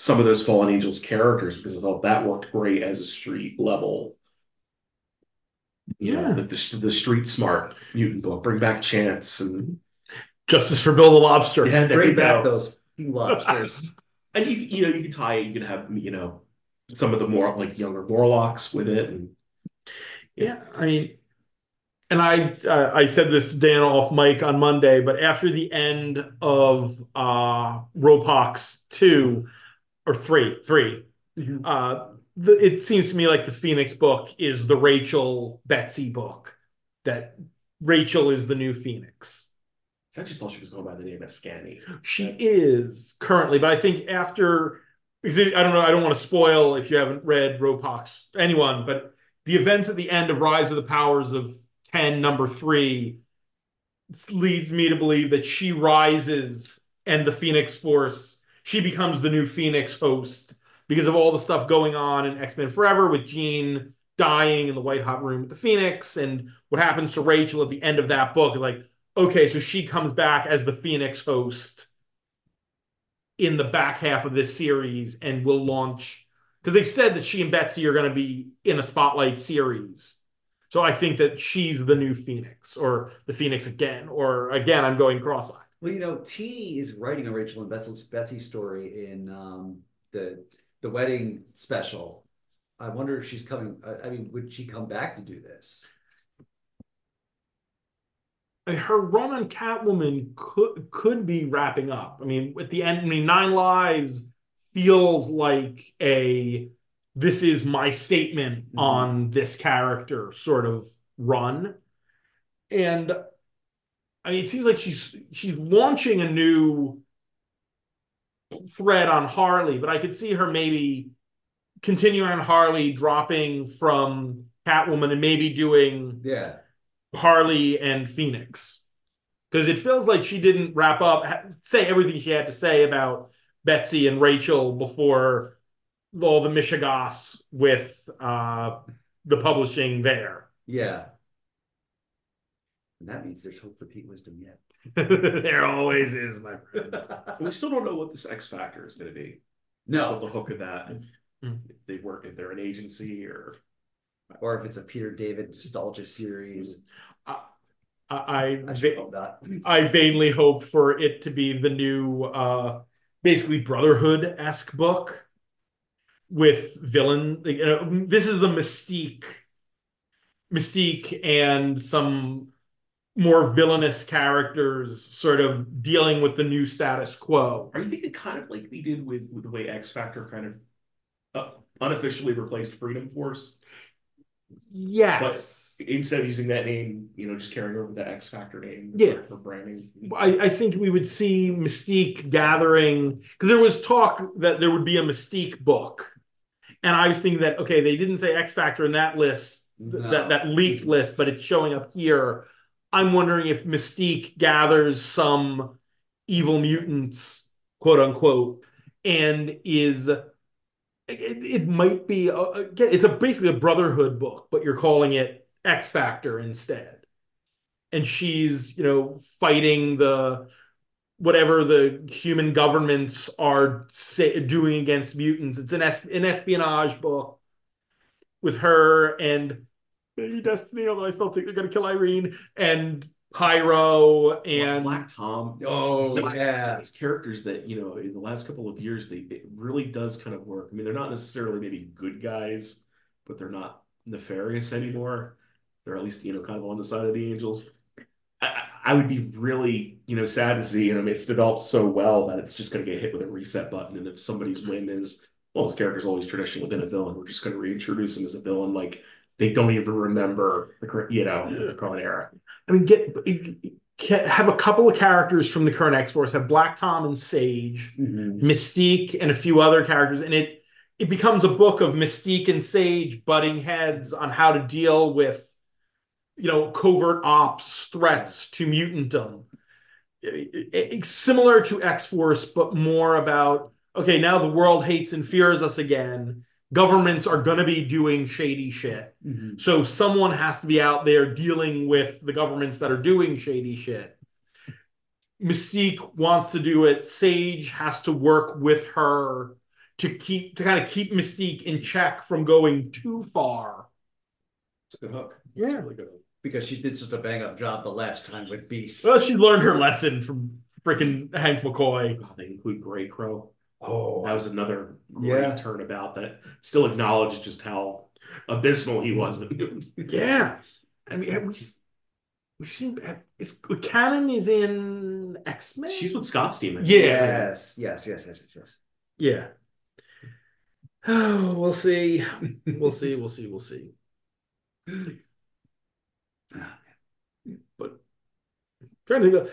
some of those Fallen Angels characters because I thought that worked great as a street level. You Yeah. know, the, the the street smart mutant book. Bring back Chance and Justice for Bill the Lobster. yeah, there Bring you back go. those lobsters. And you you know you can tie it. You can have you know some of the more like younger Morlocks with it, and Yeah, I mean, and I uh, I said this to Dan off mic on Monday, but after the end of uh Ropox two or three, three, Mhm. uh the, it seems to me like the Phoenix book is the Rachel Betsy book. That Rachel is the new Phoenix. I just thought she was going by the name of Scanny. She That's- is currently, but I think after, because I don't know, I don't want to spoil if you haven't read Ropox, anyone, but the events at the end of Rise of the Powers of ten, number three, leads me to believe that she rises and the Phoenix Force, she becomes the new Phoenix host because of all the stuff going on in X-Men Forever with Jean dying in the White Hot Room with the Phoenix, and what happens to Rachel at the end of that book is like, okay, so she comes back as the Phoenix host in the back half of this series and will launch, because they've said that she and Betsy are going to be in a Spotlight series. So I think that she's the new Phoenix, or the Phoenix again, or again, I'm going cross-eyed. Well, you know, T is writing a Rachel and Betsy, Betsy story in um, the the wedding special. I wonder if she's coming. I, I mean, would she come back to do this? I mean, her run on Catwoman could could be wrapping up. I mean, at the end, I mean, Nine Lives feels like a this is my statement Mhm. on this character sort of run. And I mean, it seems like she's she's launching a new thread on Harley, but I could see her maybe continuing on Harley, dropping from Catwoman, and maybe doing Yeah. Harley and Phoenix, because it feels like she didn't wrap up, say everything she had to say about Betsy and Rachel before all the mishigas with uh, the publishing there. Yeah. And that means there's hope for Pete Wisdom yet. There always is, my friend. We still don't know what this X Factor is going to be. No. What the hook of that? If, Mm. if they work, if they're an agency or Or if it's a Peter David nostalgia series. I, I, I should hope not. I vainly hope for it to be the new, uh, basically Brotherhood-esque book with villain. You know, this is the Mystique, Mystique and some more villainous characters sort of dealing with the new status quo. are you thinking kind of like they did with, with the way X Factor kind of uh, unofficially replaced Freedom Force? Yes. But instead of using that name, you know, just carrying over the X Factor name Yeah. for, for branding. I, I think we would see Mystique gathering, because there was talk that there would be a Mystique book. And I was thinking that, okay, they didn't say X Factor in that list, th- No. that, that leaked list, but it's showing up here. I'm wondering if Mystique gathers some evil mutants, quote unquote, and is, it, it might be, a, again, it's a basically a Brotherhood book, but you're calling it X Factor instead. And she's, you know, fighting the whatever the human governments are say, doing against mutants. It's an, es- an espionage book with her and maybe Destiny, although I still think they're going to kill Irene, and Pyro and Black Tom. Oh, Black Tom's yeah. These characters that, you know, in the last couple of years, they it really does kind of work. I mean, they're not necessarily maybe good guys, but they're not nefarious anymore. They're at least, you know, kind of on the side of the angels. I, I would be really, you know, sad to see, you know, it's developed so well that it's just going to get hit with a reset button. And if somebody's win is, well, this character's always traditional within a villain, we're just going to reintroduce him as a villain. Like, they don't even remember the current, you know, the current era. I mean, get, get have a couple of characters from the current X-Force, have Black Tom and Sage, Mhm. Mystique, and a few other characters, and it it becomes a book of Mystique and Sage butting heads on how to deal with, you know, covert ops, threats to mutantdom. It- it- it's similar to X-Force, but more about, okay, now the world hates and fears us again. Governments are going to be doing shady shit. Mhm. So someone has to be out there dealing with the governments that are doing shady shit. Mystique wants to do it. Sage has to work with her to keep to kind of keep Mystique in check from going too far. It's a good hook. Yeah. It's a really good hook. Because she did such a bang up job the last time with Beast. Well, she learned her lesson from freaking Hank McCoy. Oh, they include Grey Crow. Oh, That was another great Yeah. turnabout that still acknowledged just how abysmal he was. yeah. I mean, have we we've seen it's Cannon is in X-Men. She's with Scott's team. I think. Yeah. Yes, yes, yes, yes, yes, yes. Yeah. Oh, we'll see. We'll see. We'll see. We'll see. But trying to think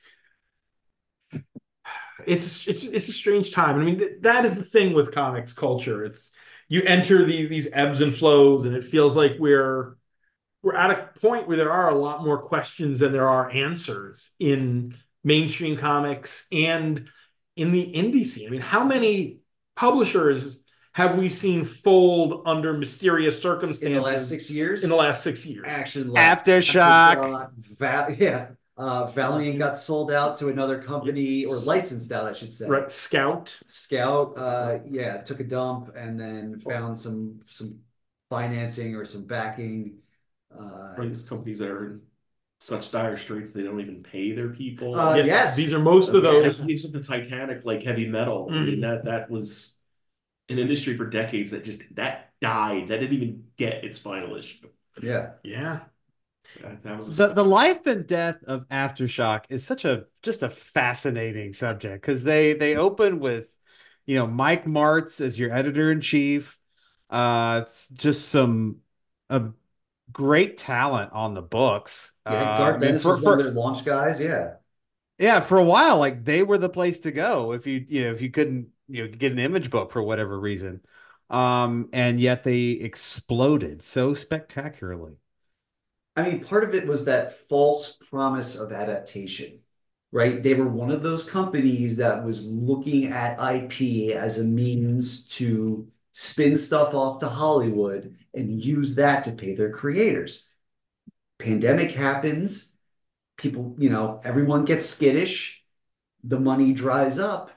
of, it's it's it's a strange time. I mean, th- that is the thing with comics culture. It's you enter these these ebbs and flows, and it feels like we're we're at a point where there are a lot more questions than there are answers in mainstream comics and in the indie scene. I mean, how many publishers have we seen fold under mysterious circumstances In the last six years? in the last six years? Action Aftershock. Aftershock, Va- yeah. Uh, Valiant got sold out to another company, or licensed out, I should say. Right, Scout. Scout, uh, yeah, took a dump and then found some some financing or some backing. Uh, Or these companies that are in such dire straits they don't even pay their people. Uh, Yeah, yes. these are most of Okay. those. These are the Titanic, like heavy metal. I Mhm. mean, that that was an industry for decades that just that died. That didn't even get its final issue. yeah. Yeah, That, that was a The the life and death of Aftershock is such a just a fascinating subject because they they open with, you know, Mike Martz as your editor in chief. Uh, it's just some a great talent on the books. Yeah, Uh, Garth I mean, Ennis for, was one for- of their launch guys, yeah. yeah, for a while, like they were the place to go if you you know if you couldn't you know get an image book for whatever reason. Um, and yet they exploded so spectacularly. I mean, part of it was that false promise of adaptation, right? They were one of those companies that was looking at I P as a means to spin stuff off to Hollywood and use that to pay their creators. Pandemic happens, people, you know, everyone gets skittish, the money dries up,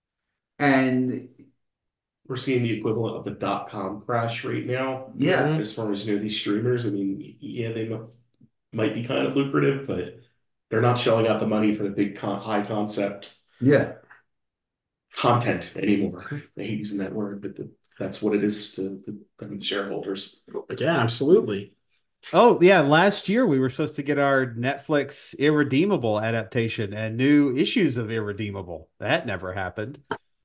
and we're seeing the equivalent of the dot com crash right now. yeah, Mhm. As far as you know, these streamers, I mean, yeah, they m- might be kind of lucrative, but they're not shelling out the money for the big con- high concept yeah. content anymore. I hate using that word, but the, that's what it is to the, I mean, shareholders. yeah, absolutely. Oh, yeah. Last year, we were supposed to get our Netflix Irredeemable adaptation and new issues of Irredeemable. That never happened.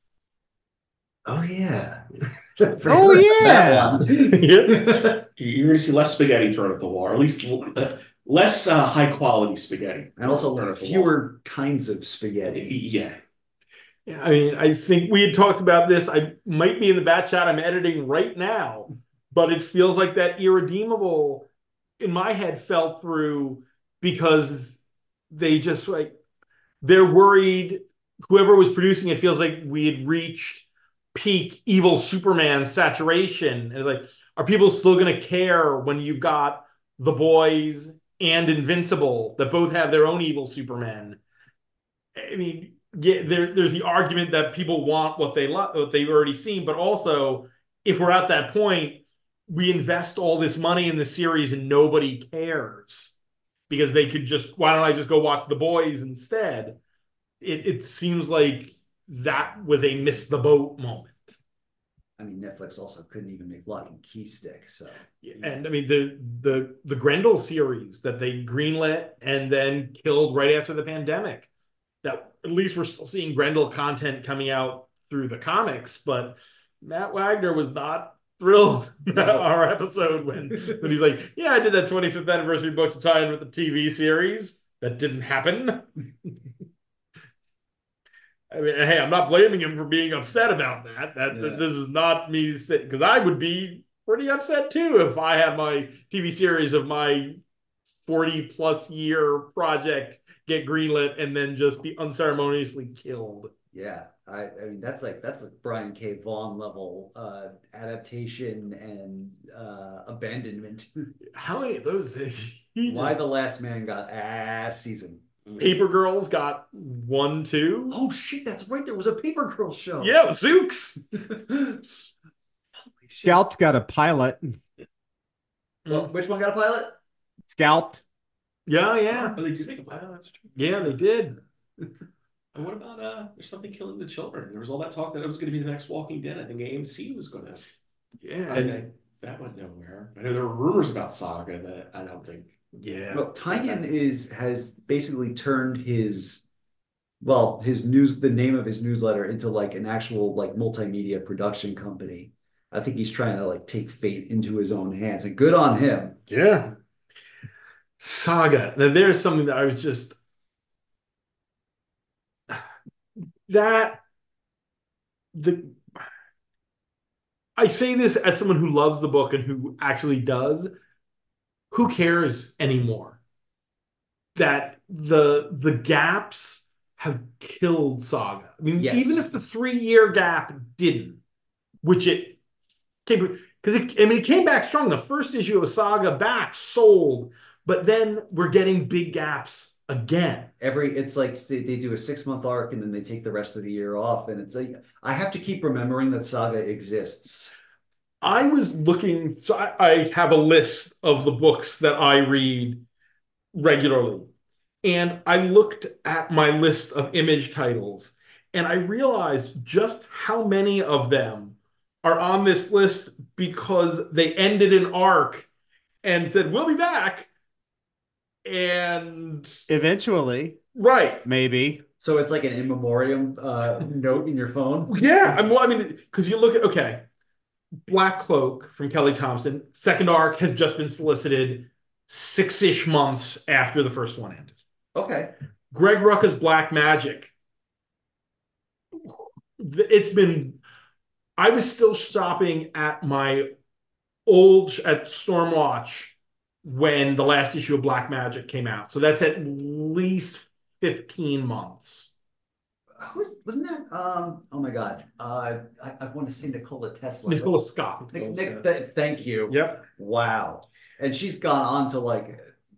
Oh yeah. Oh, yeah. Yeah. You're going to see less spaghetti thrown at the wall, or at least uh, less uh, high quality spaghetti. And also thrown at the wall. fewer kinds of spaghetti. Yeah. Yeah, I mean, I think we had talked about this. I might be in the batch shot I'm editing right now, but it feels like that Irredeemable in my head fell through because they just like they're worried. Whoever was producing it feels like we had reached peak evil Superman saturation. And it's like, are people still going to care when you've got The Boys and Invincible that both have their own evil Superman? I mean, yeah, there, there's the argument that people want what they lo- what they've already seen, but also if we're at that point, we invest all this money in the series and nobody cares because they could just, why don't I just go watch The Boys instead? It, it seems like that was a miss the boat moment. I mean, Netflix also couldn't even make Lock and Key stick, so And I mean, the the the Grendel series that they greenlit and then killed right after the pandemic. That at least we're still seeing Grendel content coming out through the comics, but Matt Wagner was not thrilled our episode when when he's like, "Yeah, I did that twenty-fifth anniversary book to tie in with the T V series. That didn't happen." I mean, hey, I'm not blaming him for being upset about that. That, Yeah. that this is not me saying, because I would be pretty upset too if I had my T V series of my forty plus year project get greenlit and then just be unceremoniously killed. yeah. I, I mean, that's like that's like Brian K. Vaughan level uh, adaptation and uh, abandonment. How many of those? Why the Last Man got ass season. Paper Girls got one, two. Oh shit, that's right. There was a Paper Girl show. Yeah, Zooks. Scalped got a pilot. Well, which one got a pilot? Scalped. Yeah, yeah. Oh, they did make a pilot. That's true. Yeah, they did. And what about uh? There's something killing the children. There was all that talk that it was going to be the next Walking Dead. I think A M C was going to. Yeah. And they, that went nowhere. I know there were rumors about Saga that I don't think. Yeah. Well, Tynion is has basically turned his well, his news the name of his newsletter into like an actual like multimedia production company. I think he's trying to like take fate into his own hands, and good on him. Yeah. Saga. Now, there's something that I was just that the I say this as someone who loves the book and who actually does. Who cares anymore? That the the gaps have killed Saga. I mean, Yes. even if the three-year gap didn't, which it came because it I mean it came back strong. The first issue of Saga back sold, but then we're getting big gaps again. Every it's like they, they do a six month arc and then they take the rest of the year off, and it's like I have to keep remembering that Saga exists. I was looking, so I, I have a list of the books that I read regularly. And I looked at my list of Image titles, and I realized just how many of them are on this list because they ended an arc and said, we'll be back. And Eventually, right. maybe. So it's like an in memoriam uh, note in your phone. Yeah. I'm, well, I mean, because you look at, okay, Black Cloak from Kelly Thompson, second arc has just been solicited six-ish months after the first one ended. Okay. Greg Rucka's Black Magic. It's been, I was still shopping at my old, at Stormwatch when the last issue of Black Magic came out. So that's at least fifteen months. Was, wasn't that? Um. Oh my God. Uh. I, I want to say Nikola Tesla. Nicola Scott. Nick, Nick, th- thank you. Yep. Wow. And she's gone on to like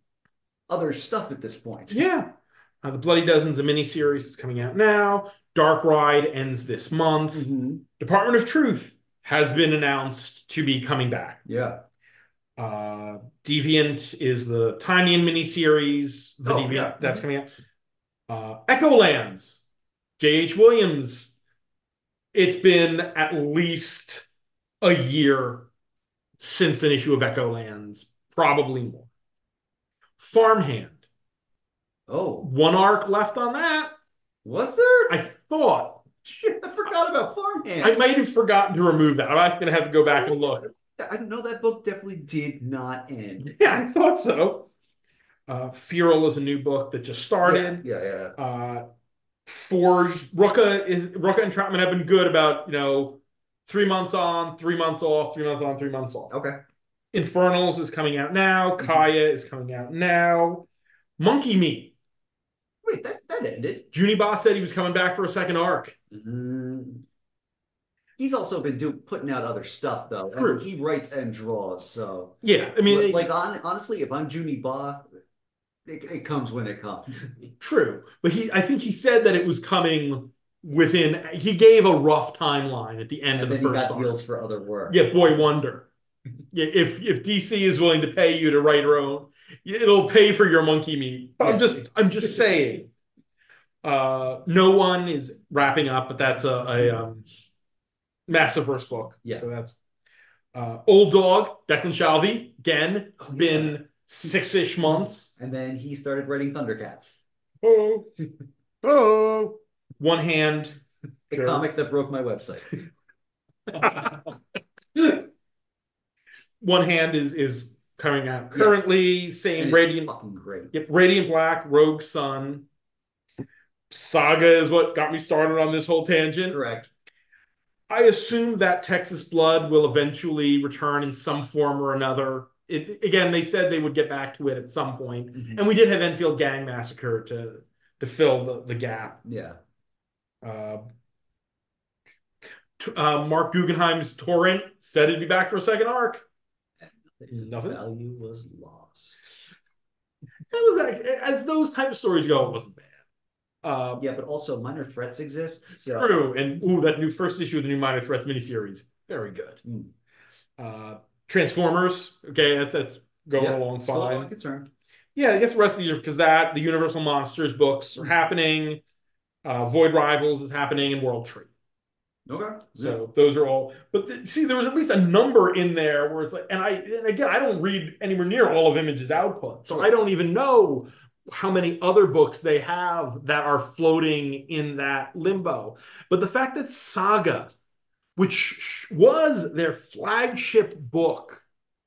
other stuff at this point. Yeah. Uh, the Bloody Dozen's a miniseries that's coming out now. Dark Ride ends this month. Mhm. Department of Truth has been announced to be coming back. Yeah. Uh, Deviant is the Tynion miniseries. The Oh, Deviant yeah. that's coming out. Uh, Echolands, J H. Williams. It's been at least a year since an issue of Echolands, probably more. Farmhand. Oh, One arc left on that. was there? I thought. Shit, I forgot about Farmhand. I might have forgotten to remove that. I'm going to have to go back and look. I know that book definitely did not end. Yeah, I thought so. Uh, Feral is a new book that just started. Yeah, yeah, yeah. Uh, Forge, Rucka is Rucka and Troutman have been good about, you know, three months on, three months off, three months on, three months off. Okay. Infernals is coming out now. Kaya is coming out now. Monkey Meat. Wait, that, that ended. Junie Boss said he was coming back for a second arc. Mm. He's also been doing putting out other stuff though. True. And he writes and draws, so Yeah, I mean, like on, honestly, if I'm Junie Ba, it, it comes when it comes. true. But he, I think he said that it was coming within. He gave a rough timeline at the end And of the then he first got arc. deals for other work. Yeah, boy wonder. Yeah, if if D C is willing to pay you to write your own, it'll pay for your Monkey Meat. I'm Yes. just I'm just saying. Uh, no one is wrapping up, but that's a, a um, massive first book. Yeah. So that's uh, Old Dog, Declan Shalvey. Again, it's Oh, been yeah. six-ish months. And then he started writing Thundercats, Oh, Oh, one hand. the Sure. comic that broke my website. One hand is is coming out currently. Same And it's Radiant. fucking great. Yep, Radiant Black, Rogue Sun. Saga is what got me started on this whole tangent. Correct. I assume that Texas Blood will eventually return in some form or another. It, again, they said they would get back to it at some point. Mhm. And we did have Enfield Gang Massacre to to fill the, the gap. Yeah. Uh, t- uh, Mark Guggenheim's Torrent said it'd be back for a second arc. The Nothing. value was lost. was actually, as those type of stories go, it wasn't bad. Uh, Yeah, but also Minor Threats exists. So. True, and ooh, that new first issue of the new Minor Threats miniseries, very good. Mm. Uh, Transformers, okay, that's that's going Yeah, along still fine. going concern. Yeah, I guess the rest of the year because that the Universal Monsters books are happening. Uh, Void Rivals is happening in World Tree. Okay. So those are all. But the, see, there was at least a number in there where it's like, and I and again, I don't read anywhere near all of Image's output, so I don't even know how many other books they have that are floating in that limbo. But the fact that Saga, which was their flagship book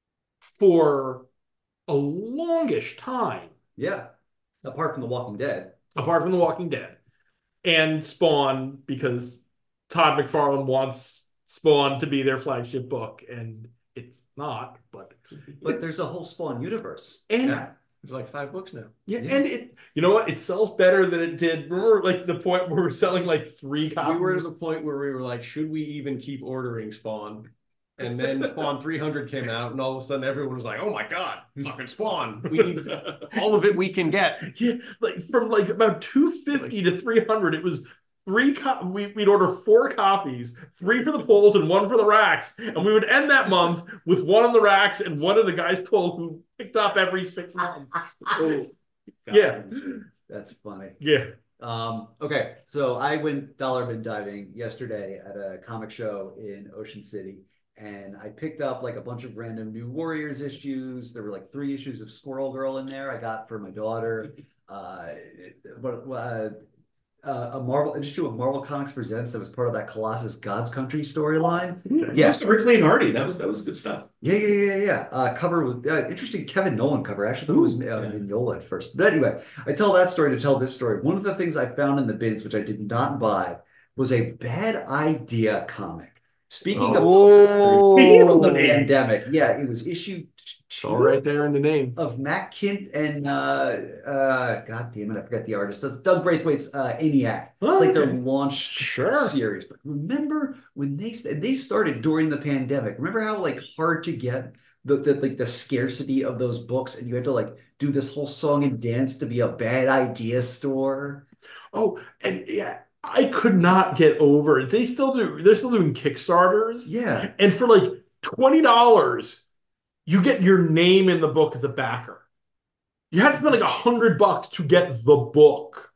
for a longish time, Yeah. Apart from The Walking Dead. apart from The Walking Dead, and Spawn, because Todd McFarlane wants Spawn to be their flagship book, and it's not, but But there's a whole Spawn universe. and Yeah. There's like five books now. yeah, Yeah. and it, you know what, it sells better than it did. Remember, like the point where we're selling like three copies. We were at the point where we were like, should we even keep ordering Spawn? And then Spawn three hundred came out, and all of a sudden everyone was like, oh my God, fucking Spawn. We need all of it we can get. Yeah, like from like about two fifty to three hundred, it was three co- we, we'd order four copies, three for the polls and one for the racks, and we would end that month with one on the racks and one in the guy's pull who picked up every six months. Oh, Yeah. That's funny. Yeah. Um, okay, so I went dollar bin diving yesterday at a comic show in Ocean City, and I picked up like a bunch of random New Warriors issues. There were like three issues of Squirrel Girl in there I got for my daughter. Uh, but uh, uh, a Marvel an issue of Marvel Comics Presents that was part of that Colossus God's Country storyline. Yeah, Yes. Rick Lane Hardy. That was that was good stuff. Yeah, yeah, yeah, yeah. Uh, cover with uh, interesting Kevin Nolan cover. I actually thought it was uh, yeah. Mignola at first. But anyway, I tell that story to tell this story. One of the things I found in the bins, which I did not buy, was a Bad Idea comic. Speaking Oh. of from the pandemic, yeah, it was issue It's all right there in the name. of Matt Kint and uh uh God damn it, I forgot the artist. Does Doug Braithwaite's uh ENIAC. It's like their Okay. launch Sure. series. But remember when they st- they started during the pandemic? Remember how like hard to get the, the like the scarcity of those books, and you had to like do this whole song and dance to be a Bad Idea store. Oh, and yeah, I could not get over it. They still do. They're still doing Kickstarters. Yeah. And for like twenty dollars, you get your name in the book as a backer. You have to spend like a hundred bucks to get the book.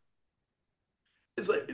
It's like,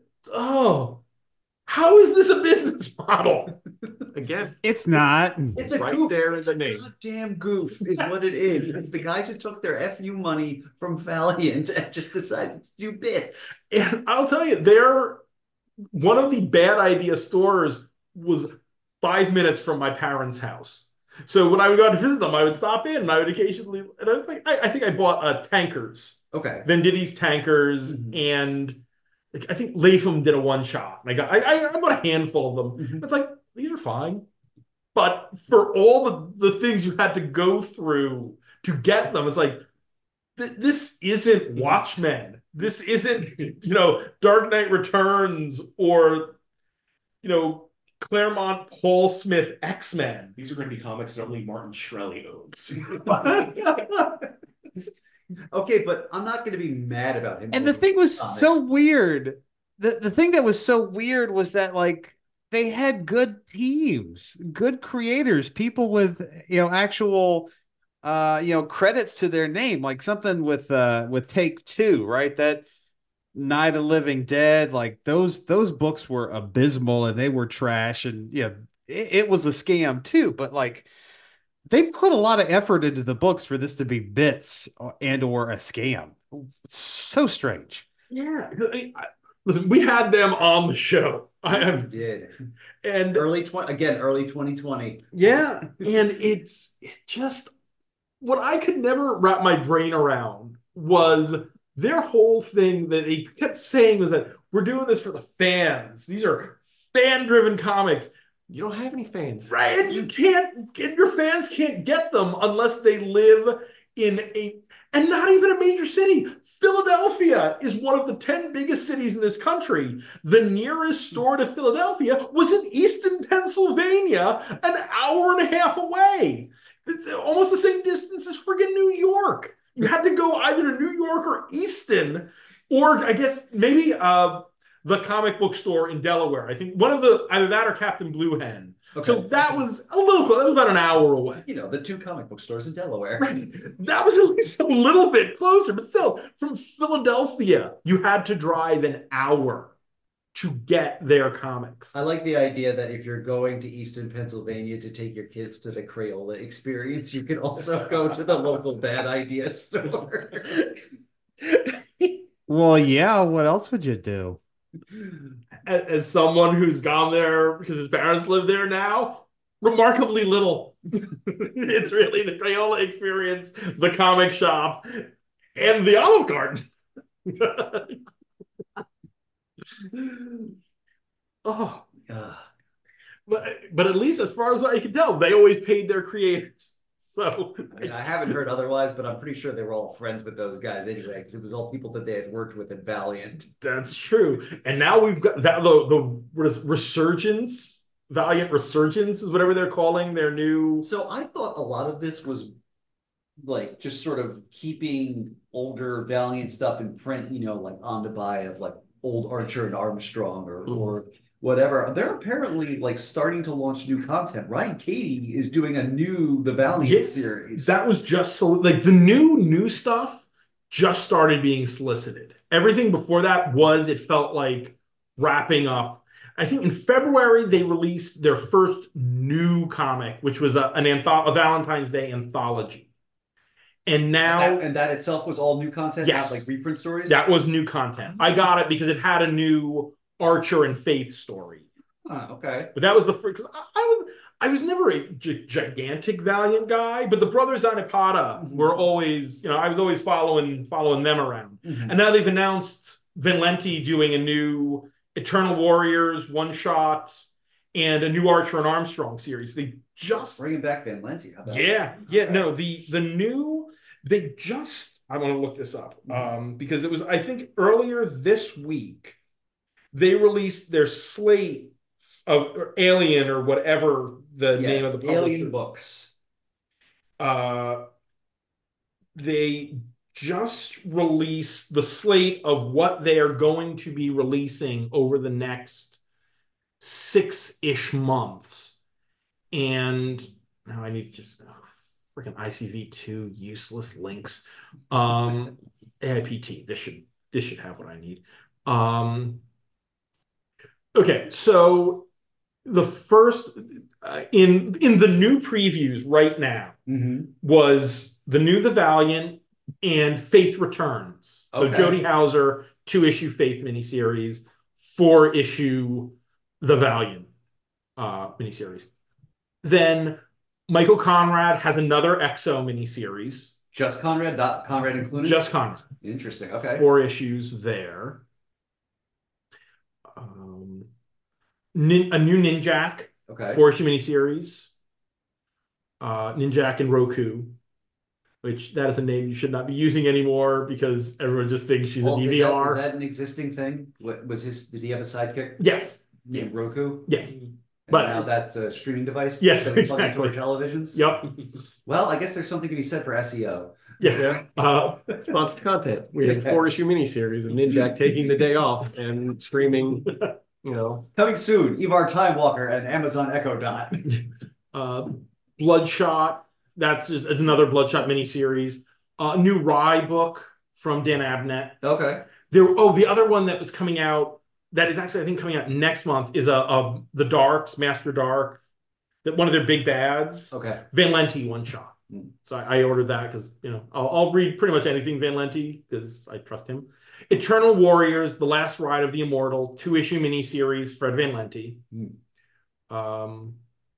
oh, how is this a business model? Again, It's not. It's a right goof. there in It's the a name. goddamn goof, is what it is. It's the guys who took their F U money from Valiant and just decided to do bits. And I'll tell you, they're one of the Bad Idea stores was five minutes from my parents' house. So when I would go out to visit them, I would stop in and I would occasionally, and I, was like, I, I think I bought uh, Tankers, Okay. Venditti's Tankers, Mhm. and like, I think Latham did a one shot. And I got, I, I, I bought a handful of them. Mhm. It's like, these are fine. But for all the, the things you had to go through to get them, it's like, th- this isn't Watchmen. This isn't, you know, Dark Knight Returns or, you know, Claremont Paul Smith X-Men. These are going to be comics that only Martin Shkreli owns. Okay, but I'm not going to be mad about him. And the owning thing was comics. so weird. The the thing that was so weird was that like they had good teams, good creators, people with you know actual uh you know credits to their name, like something with uh with Take Two, right? That Night of Living Dead, like those those books were abysmal and they were trash, and yeah, it, it was a scam too. But like they put a lot of effort into the books for this to be bits and or a scam. So strange. Yeah. I- I- Listen, we had them on the show. I We am, did and early twenty again, early twenty twenty. yeah, and it's it just what I could never wrap my brain around was their whole thing that they kept saying was that we're doing this for the fans. These are fan-driven comics. You don't have any fans. Right, and you can't, and your fans can't get them unless they live in a, and not even a major city. Philadelphia is one of the ten biggest cities in this country. The nearest store to Philadelphia was in Easton, Pennsylvania, an hour and a half away. It's almost the same distance as friggin' New York. You had to go either to New York or Easton, or I guess maybe uh, the comic book store in Delaware. I think one of the either that or Captain Blue Hen. Okay. So that was a little close. That was about an hour away. You know, the two comic book stores in Delaware. Right. That was at least a little bit closer, but still, from Philadelphia, you had to drive an hour to get their comics. I like the idea that if you're going to Easton, Pennsylvania to take your kids to the Crayola experience, you can also go to the local Bad Idea store. Well, yeah, what else would you do? As, as someone who's gone there because his parents live there now, remarkably little. It's really the Crayola experience, the comic shop, and the Olive Garden. Oh, Ugh. but but at least as far as I can tell, they always paid their creators. So I mean, I haven't heard otherwise, but I'm pretty sure they were all friends with those guys anyway, because it was all people that they had worked with at Valiant. that's true. And now we've got that the the res- resurgence, Valiant Resurgence is whatever they're calling their new. So I thought a lot of this was like just sort of keeping older Valiant stuff in print, you know, like on to buy of like old Archer and Armstrong or Mhm. or whatever. They're apparently like starting to launch new content. Ryan Cady is doing a new The Valiant Yeah, series. That was just so like the new new stuff just started being solicited. Everything before that was it felt like wrapping up. I think in February they released their first new comic, which was a, an antho- a Valentine's Day anthology. And now And that, and that itself was all new content, Yes. not like reprint stories. that was new content. I got it because it had a new Archer and Faith story. Ah, okay. But that was the first. I, I was I was never a gi- gigantic Valiant guy, but the brothers Anipada were always, you know, I was always following following them around. Mhm. And now they've announced Vinlenti doing a new Eternal Warriors one shot and a new Archer and Armstrong series. They just Bringing back Van Lente. How about yeah, yeah, no, the the new they just I want to look this up um because it was I think earlier this week they released their slate of or Alien or whatever the Yeah, name of the publisher. Alien Books. Uh they just released the slate of what they are going to be releasing over the next six-ish months. And now I need to just oh, freaking I C V two useless links. Um, A I P T. This should this should have what I need. Um, okay, so the first uh, in in the new previews right now Mm-hmm. was the new The Valiant and Faith Returns. So Okay. Jody Hauser two issue Faith miniseries, four issue The Valiant uh, miniseries. Then Michael Conrad has another X O miniseries, Just Conrad, not Conrad included? just Conrad, Interesting. Okay. four issues there. Um, nin- a new Ninjak, Okay. four issue miniseries. Uh, Ninjak and Roku, which that is a name you should not be using anymore because everyone just thinks she's Oh, a is D V that, R. is that an existing thing? What was his? Did he have a sidekick Yes, named Roku? yes, And but- now that's a streaming device. Yes, that we plug into our exactly. televisions. yep, Well, I guess there's something to be said for S E O. yeah. Uh, Sponsored content. We had a four issue miniseries of Ninjak taking the day off and streaming, you know. Coming soon, Ivar Time Walker and Amazon Echo Dot. uh, Bloodshot. That's just another Bloodshot miniseries. A uh, new Rye book from Dan Abnett. Okay. There. Oh, the other one that was coming out that is actually I think coming out next month is a, a the Darks, Master Dark, that one of their big bads. Okay. Van Lente one shot. Hmm. So I, I ordered that because you know I'll, I'll read pretty much anything Van Lente because I trust him. Eternal Warriors: The Last Ride of the Immortal, two issue miniseries, Fred Van Lente. Hmm. Um,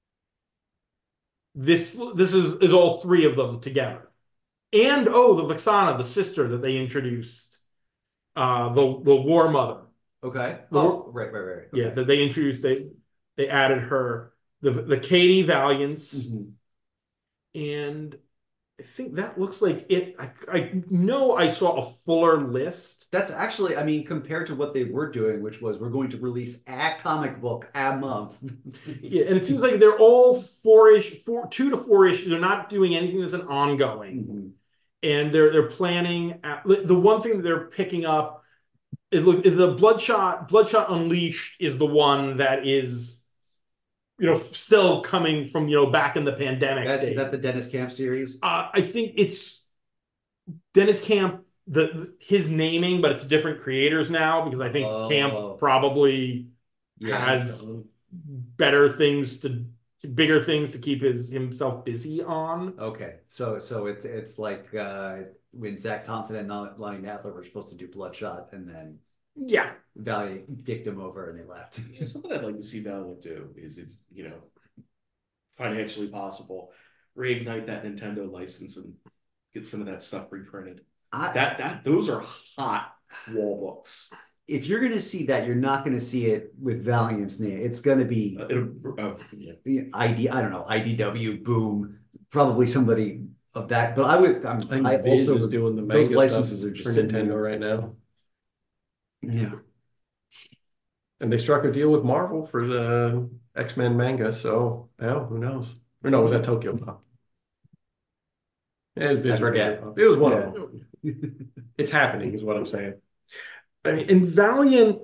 this this is is all three of them together, and oh, the Vexana, the sister that they introduced, uh, the the War Mother. Okay. The- Oh, right, right, right. Yeah, Okay. that they introduced. They they added her the the Katie Valiance. Mhm. And I think that looks like it. I, I know I saw a fuller list. That's actually, I mean, compared to what they were doing, which was we're going to release a comic book a month. Yeah, and it seems like they're all four-ish, four, two to four issues. They're not doing anything that's an ongoing. Mhm. and they're they're planning. At, the one thing that they're picking up is look is the Bloodshot Bloodshot Unleashed is the one that is, you know, still coming from, you know, back in the pandemic. That, is that the Dennis Camp series? Uh, I think it's Dennis Camp, the his naming, but it's different creators now because I think Oh. Camp probably Yeah. has better things to, bigger things to keep his himself busy on. Okay, so so it's it's like uh, when Zach Thompson and Lon- Lonnie Nadler were supposed to do Bloodshot, and then Yeah, Valiant dicked him over, and they left. You know, something I'd like to see Valiant do is, if you know, financially possible, reignite that Nintendo license and get some of that stuff reprinted. I, That that those are hot wall books. if you're gonna see that, you're not gonna see it with Valiant's name. It's gonna be Uh, it'll, uh, yeah. I D. I don't know, I D W, Boom, probably somebody of that. But I would. I'm, I think I Viz also is doing the those manga licenses stuff are just for sitting Nintendo there. right now. Yeah. And they struck a deal with Marvel for the X-Men manga, so yeah, who knows? Or no, was that Tokyo Pop? Yeah, it was Viz I or forget. Tokyo Pop. It was one Yeah. of them. It's happening, is what I'm saying. I mean, and Valiant.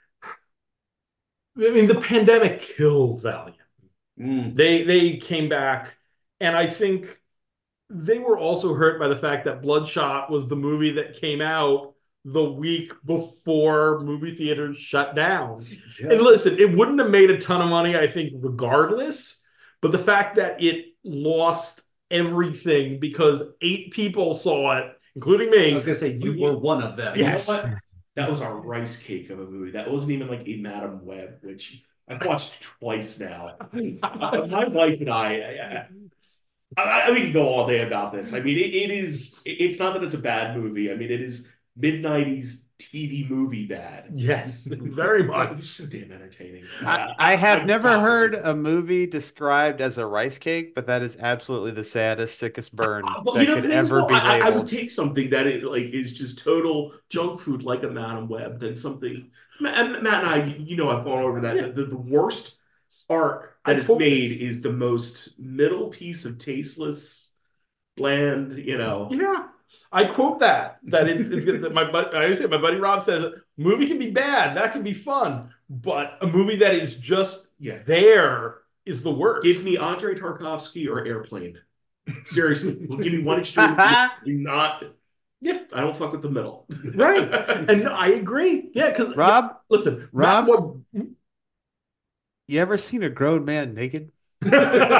I mean, the pandemic killed Valiant. Mm. They they came back, and I think they were also hurt by the fact that Bloodshot was the movie that came out the week before movie theaters shut down. Yeah. And listen, it wouldn't have made a ton of money, I think, regardless. But the fact that it lost everything because eight people saw it, including I me. was gonna say you were one of them. Yes. You know what? That was a rice cake of a movie. That wasn't even like a Madam Web, which I've watched twice now. Uh, My wife and I, I, I, I we can go all day about this. I mean, it, it is. It's not that it's a bad movie. I mean, it is mid nineties T V movie bad. Yes, very It much. was so damn entertaining. I, I have I'm never constantly- heard a movie described as a rice cake, but that is absolutely the saddest, sickest burn Uh, well, that you know, could the thing is, ever though, be I, I- I would labeled. take something that is like is just total junk food, like a Madam Web, than something. Matt, and Matt and I, you know, I've gone over that. Yeah. The, the worst arc I that is quote made this. is the most middle piece of tasteless, bland. You know, Yeah. I quote that. That it's, it's that my buddy, I always say my buddy Rob says movie can be bad, that can be fun, but a movie that is just Yeah. there is the worst. give me Andrei Tarkovsky or Airplane. Seriously, well, give me one extreme. Do not. Yeah, I don't fuck with the middle. Right. And I agree. Yeah, because Rob, listen, Rob? Matt, what- you ever seen a grown man naked? No,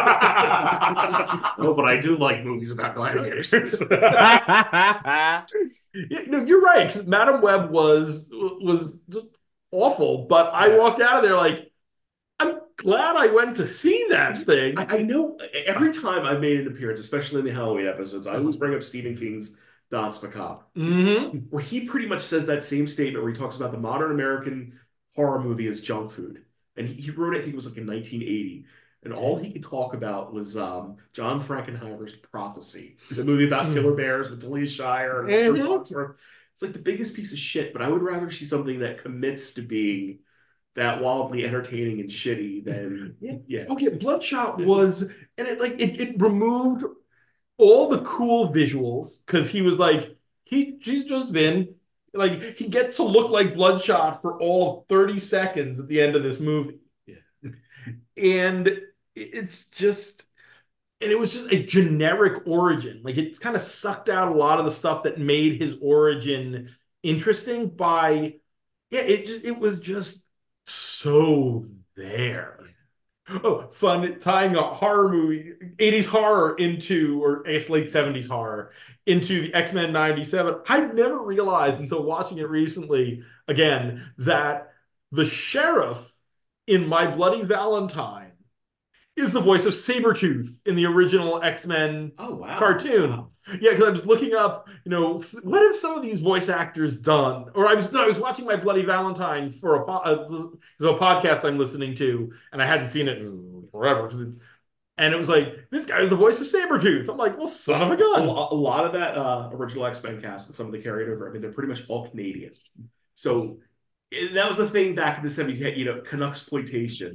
but I do like movies about gladiators. Yeah, no, you're right. 'Cause Madam Web was was just awful, but I walked out of there like, I'm glad I went to see that thing. I, I know every time I've made an appearance, especially in the Halloween episodes, I always bring up Stephen King's Danse Macabre, Mm-hmm. where he pretty much says that same statement where he talks about the modern American horror movie as junk food. And he, he wrote it, I think it was like in nineteen eighty. And all he could talk about was um, John Frankenheimer's Prophecy, the movie about Mm. killer bears with Talia Shire. And Mhm. Richard Foxworth. It's like the biggest piece of shit, but I would rather see something that commits to being that wildly entertaining and shitty than, Yeah. yeah. Okay, Bloodshot was, and it like it, it removed all the cool visuals because he was like he he's just been like he gets to look like Bloodshot for all of thirty seconds at the end of this movie. Yeah. And it's just and it was just a generic origin. Like it's kind of sucked out a lot of the stuff that made his origin interesting by yeah, it just it was just so there. Oh, fun tying a horror movie, eighties horror into, or I guess late seventies horror into the X-Men ninety-seven. I never realized until watching it recently again that the sheriff in My Bloody Valentine is the voice of Sabretooth in the original X-Men Oh, wow. cartoon. Wow. Yeah, because I was looking up, you know, what have some of these voice actors done? Or I was no, I was watching My Bloody Valentine for a, po- a, a podcast I'm listening to, and I hadn't seen it in forever because it's, and it was like this guy is the voice of Sabretooth. I'm like, well, son of a A, gun. lo- a lot of that uh, original X-Men cast and some of the carried over, I mean, they're pretty much all Canadian. So and that was the thing back in the seventies, you know, Canucksploitation.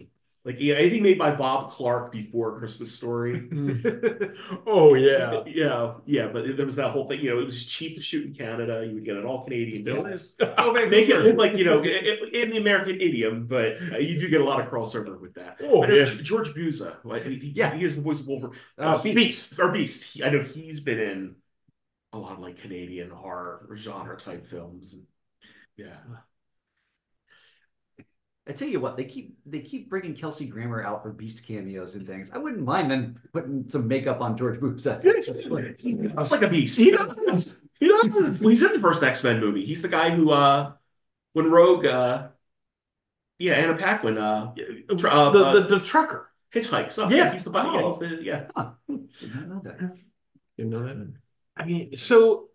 Like, yeah, anything made by Bob Clark before Christmas Story. Oh yeah. Yeah, yeah, but there was that whole thing, you know, it was cheap to shoot in Canada. You would get an all Canadian Still cast. is. Oh, Make it look like, you know, in, in the American idiom, but uh, you do get a lot of crossover with that. Oh, I know yeah. G- George Buza, like, he, Yeah. he is the voice of Wolverine. Uh, Beast. Beast. Or Beast. He, I know he's been in a lot of like Canadian horror genre type films. Yeah. I tell you what, they keep they keep bringing Kelsey Grammer out for Beast cameos and things. I wouldn't mind them putting some makeup on George Buza. It's like a beast. He does. He does. Well, he's in the first X-Men movie. He's the guy who, uh, when Rogue, uh, yeah, Anna Paquin, uh, tr- uh, the, uh, the the trucker. hitchhikes up. Yeah. He's the buddy. Yeah, Oh. he's the, yeah. Huh. Did not know that. Didn't know that. I mean, so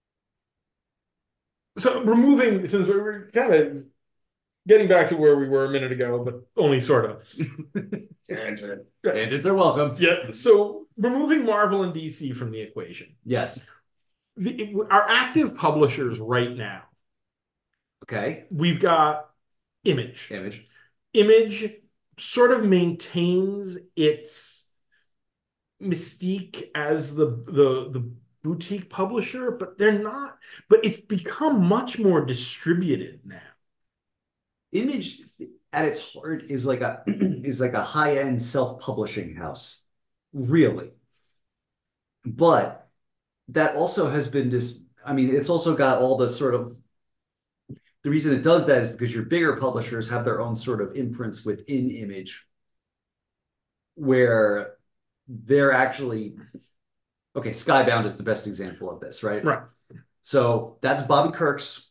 so removing since we were kind of getting back to where we were a minute ago, but only sort of. Tangents are welcome. Yeah. So removing Marvel and D C from the equation, Yes. the, our active publishers right now, Okay. we've got Image. Image. Image sort of maintains its mystique as the the the boutique publisher, but they're not. But it's become much more distributed now. Image at its heart is like a is like a high-end self-publishing house, really. But that also has been dis I mean, it's also got all the sort of the reason it does that is because your bigger publishers have their own sort of imprints within Image where they're actually okay, Skybound is the best example of this, right? Right. So that's Bobby Kirk's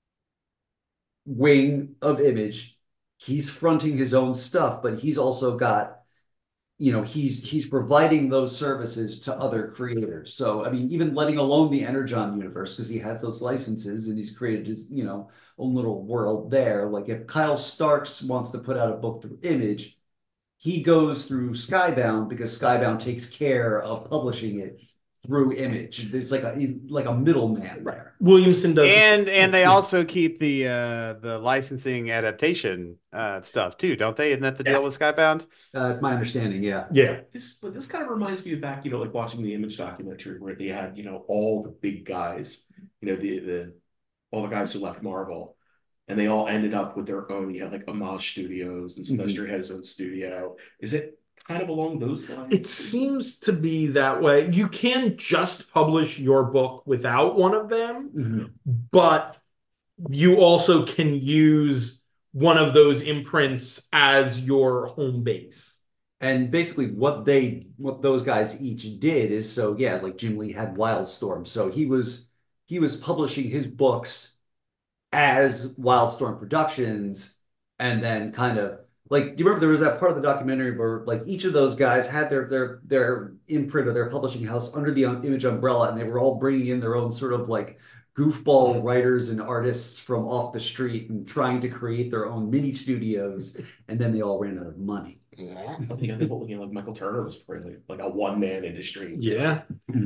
wing of Image. He's fronting his own stuff, but he's also got, you know, he's he's providing those services to other creators. So I mean, even letting alone the Energon universe, because he has those licenses and he's created his, you know, own little world there. Like if Kyle Starks wants to put out a book through Image, he goes through Skybound because Skybound takes care of publishing it through Image. There's like a he's like a middleman there. Williamson does, And and they also keep the uh the licensing adaptation uh stuff too, don't they? Isn't that the deal Yes. with Skybound? Uh, it's my understanding, yeah. yeah. This, but this kind of reminds me of back, you know, like watching the Image documentary where they had, you know, all the big guys, you know, the the all the guys who left Marvel, and they all ended up with their own. You had like Homage Studios, and Sinestro had his own studio. Is it kind of along those lines? It seems to be that way. You can just publish your book without one of them, but you also can use one of those imprints as your home base. And basically what they what those guys each did is so yeah, like Jim Lee had Wildstorm. So he was he was publishing his books as Wildstorm Productions, and then kind of like, do you remember there was that part of the documentary where like each of those guys had their their their imprint of their publishing house under the Image umbrella, and they were all bringing in their own sort of like goofball writers and artists from off the street and trying to create their own mini studios, and then they all ran out of money. Yeah, I think I think, you know, like Michael Turner was probably like a one man industry. Yeah.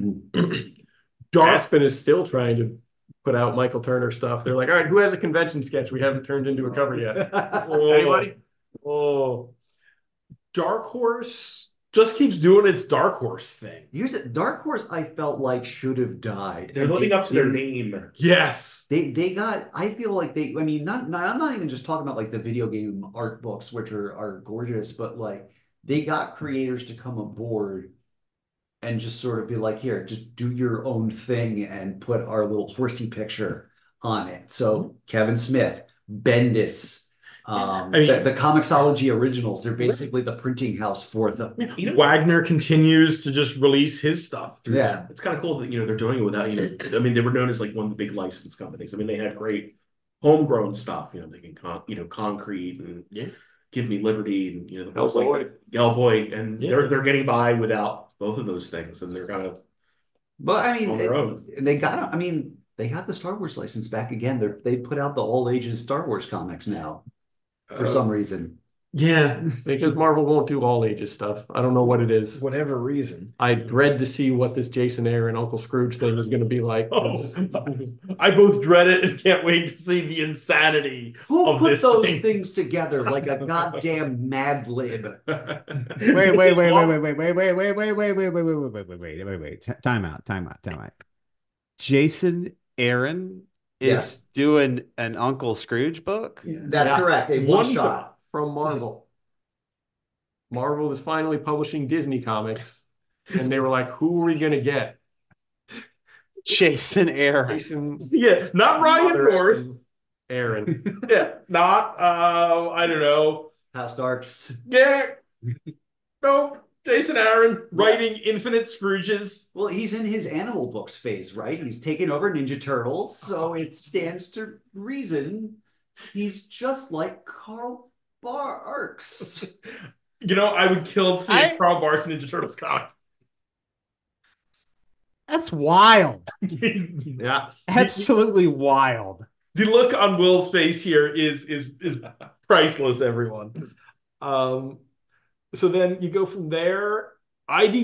Dark Aspen is still trying to put out Michael Turner stuff. They're like, all right, who has a convention sketch we haven't turned into a cover yet? Oh. Anybody? Oh, Dark Horse just keeps doing its Dark Horse thing. Here's the Dark Horse. I felt like should have died. They're And living they- up to their they- name. Yes. They they got. I feel like they. I mean, not, not. I'm not even just talking about like the video game art books, which are are gorgeous, but like they got creators to come aboard and just sort of be like, here, just do your own thing and put our little horsey picture on it. So Kevin Smith, Bendis, um, I mean- the, the Comixology originals. They're basically the printing house for them. You know, Wagner continues to just release his stuff through Yeah. them. it's kind of cool that, you know, they're doing it without, you know, I mean, they were known as like one of the big license companies. I mean, they had great homegrown stuff, you know, they can, con- you know, Concrete and Yeah. Give Me Liberty and, you know, the whole Hellboy. like Hellboy, and Yeah. they're they're getting by without both of those things, and they're kind of But I mean, on their it- own. they got. I mean, they got the Star Wars license back again. They they put out the all ages Star Wars comics now for Uh, some reason. Yeah, Because Marvel won't do all ages stuff. I don't know what it is. whatever reason. I dread to see what this Jason Aaron Uncle Scrooge thing is going to be like. Oh, I both dread it and can't wait to see the insanity Who of put this those thing. things together like a goddamn Mad Lib? Wait, wait, wait, wait, wait, wait, wait, wait, wait, wait, wait, wait, wait, wait, wait, wait, wait, wait, wait, wait. T- Time out, time out, time out. Jason Aaron is Yes. doing an Uncle Scrooge book. That's Yeah. correct. A One one shot. From Marvel. Marvel is finally publishing Disney comics. And they were like, who are we going to get? Jason Aaron. Jason Yeah, not Ryan Mother North. Aaron. Yeah, not uh, I don't know. Past arcs. Yeah, nope. Jason Aaron writing Infinite Scrooges. Well, he's in his animal books phase, right? He's taken over Ninja Turtles, so it stands to reason he's just like Carl Barks. You know, I would kill to see I- a Carl Barks Ninja Turtles comic. That's wild. Yeah. Absolutely wild. The look on Will's face here is is is priceless, everyone. Um, so then you go from there. I D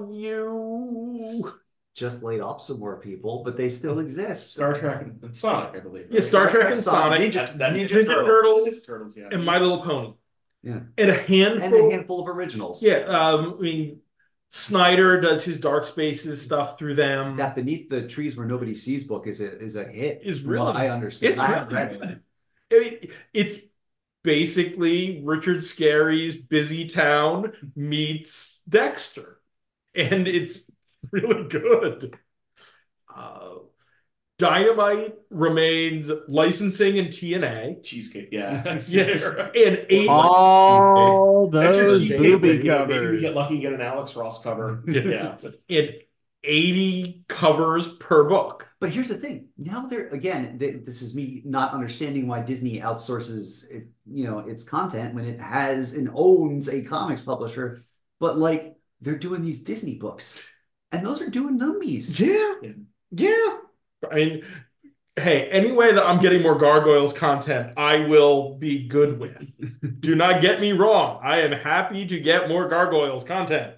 W. Just laid off some more people, but they still exist. Star Trek and Sonic, I believe. Yeah, Star Trek and Sonic, Sonic, Ninja, That- that- Ninja Ninja Turtles. Turtles, Turtles, yeah. and My Little Pony. Yeah. And a handful. And a handful of originals. Yeah, um, I mean, Snyder does his Dark Spaces stuff through them. That Beneath the Trees Where Nobody Sees book is a is a hit. Is from really- what I understand. it's I haven't really read it. I mean, it's basically Richard Scarry's Busy Town meets Dexter, and it's really good. Uh, Dynamite remains licensing in T N A. Cheesecake, yeah. That's Yeah, and eight. All Extra those cheesecake, booby maybe- Maybe we get covers. lucky and get an Alex Ross cover. Yeah. Yeah. and eighty covers per book. But here's the thing. Now they're again, th- this is me not understanding why Disney outsources it, you know, its content when it has and owns a comics publisher. But like they're doing these Disney books, and those are doing numbies. Yeah. Yeah. Yeah. I mean, hey, any way that I'm getting more Gargoyles content, I will be good with. Do not get me wrong. I am happy to get more Gargoyles content.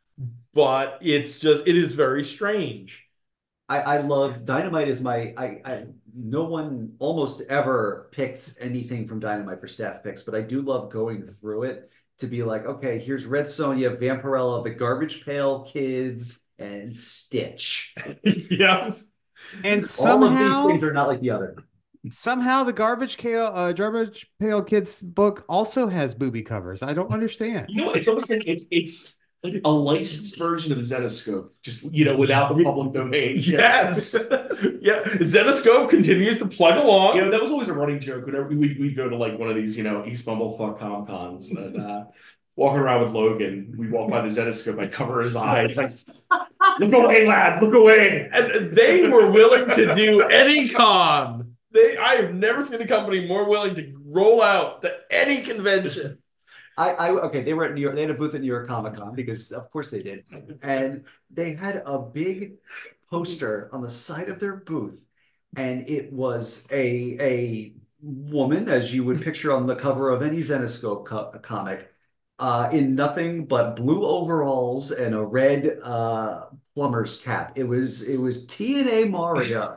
But it's just, it is very strange. I, I love Dynamite is my I, I no one almost ever picks anything from Dynamite for staff picks, but I do love going through it to be like, okay, here's Red Sonja, Vampirella, the Garbage Pail Kids, and Stitch. Yeah. And All of somehow, these things are not like the other. somehow the Garbage Pail, uh, Garbage Pail Kids book also has booby covers. I don't understand. You know, it's almost like it's it's like a licensed version of Zenoscope, just you know, without the public domain. Yes. Yeah. Zenoscope continues to plug along. You know, that was always a running joke. Whenever we'd, we'd go to like one of these, you know, East Bumblefuck Comic Cons and uh, walking around with Logan, we walk by the Zenoscope, I'd cover his eyes. Like, look away, lad, look away. And they were willing to do any con. They, I have never seen a company more willing to roll out to any convention. I, I okay, they were at New York, they had a booth at New York Comic Con because of course they did. And they had a big poster on the side of their booth, and it was a a woman, as you would picture on the cover of any Zenoscope co comic, uh, in nothing but blue overalls and a red uh, plumber's cap. It was it was T N A Mario.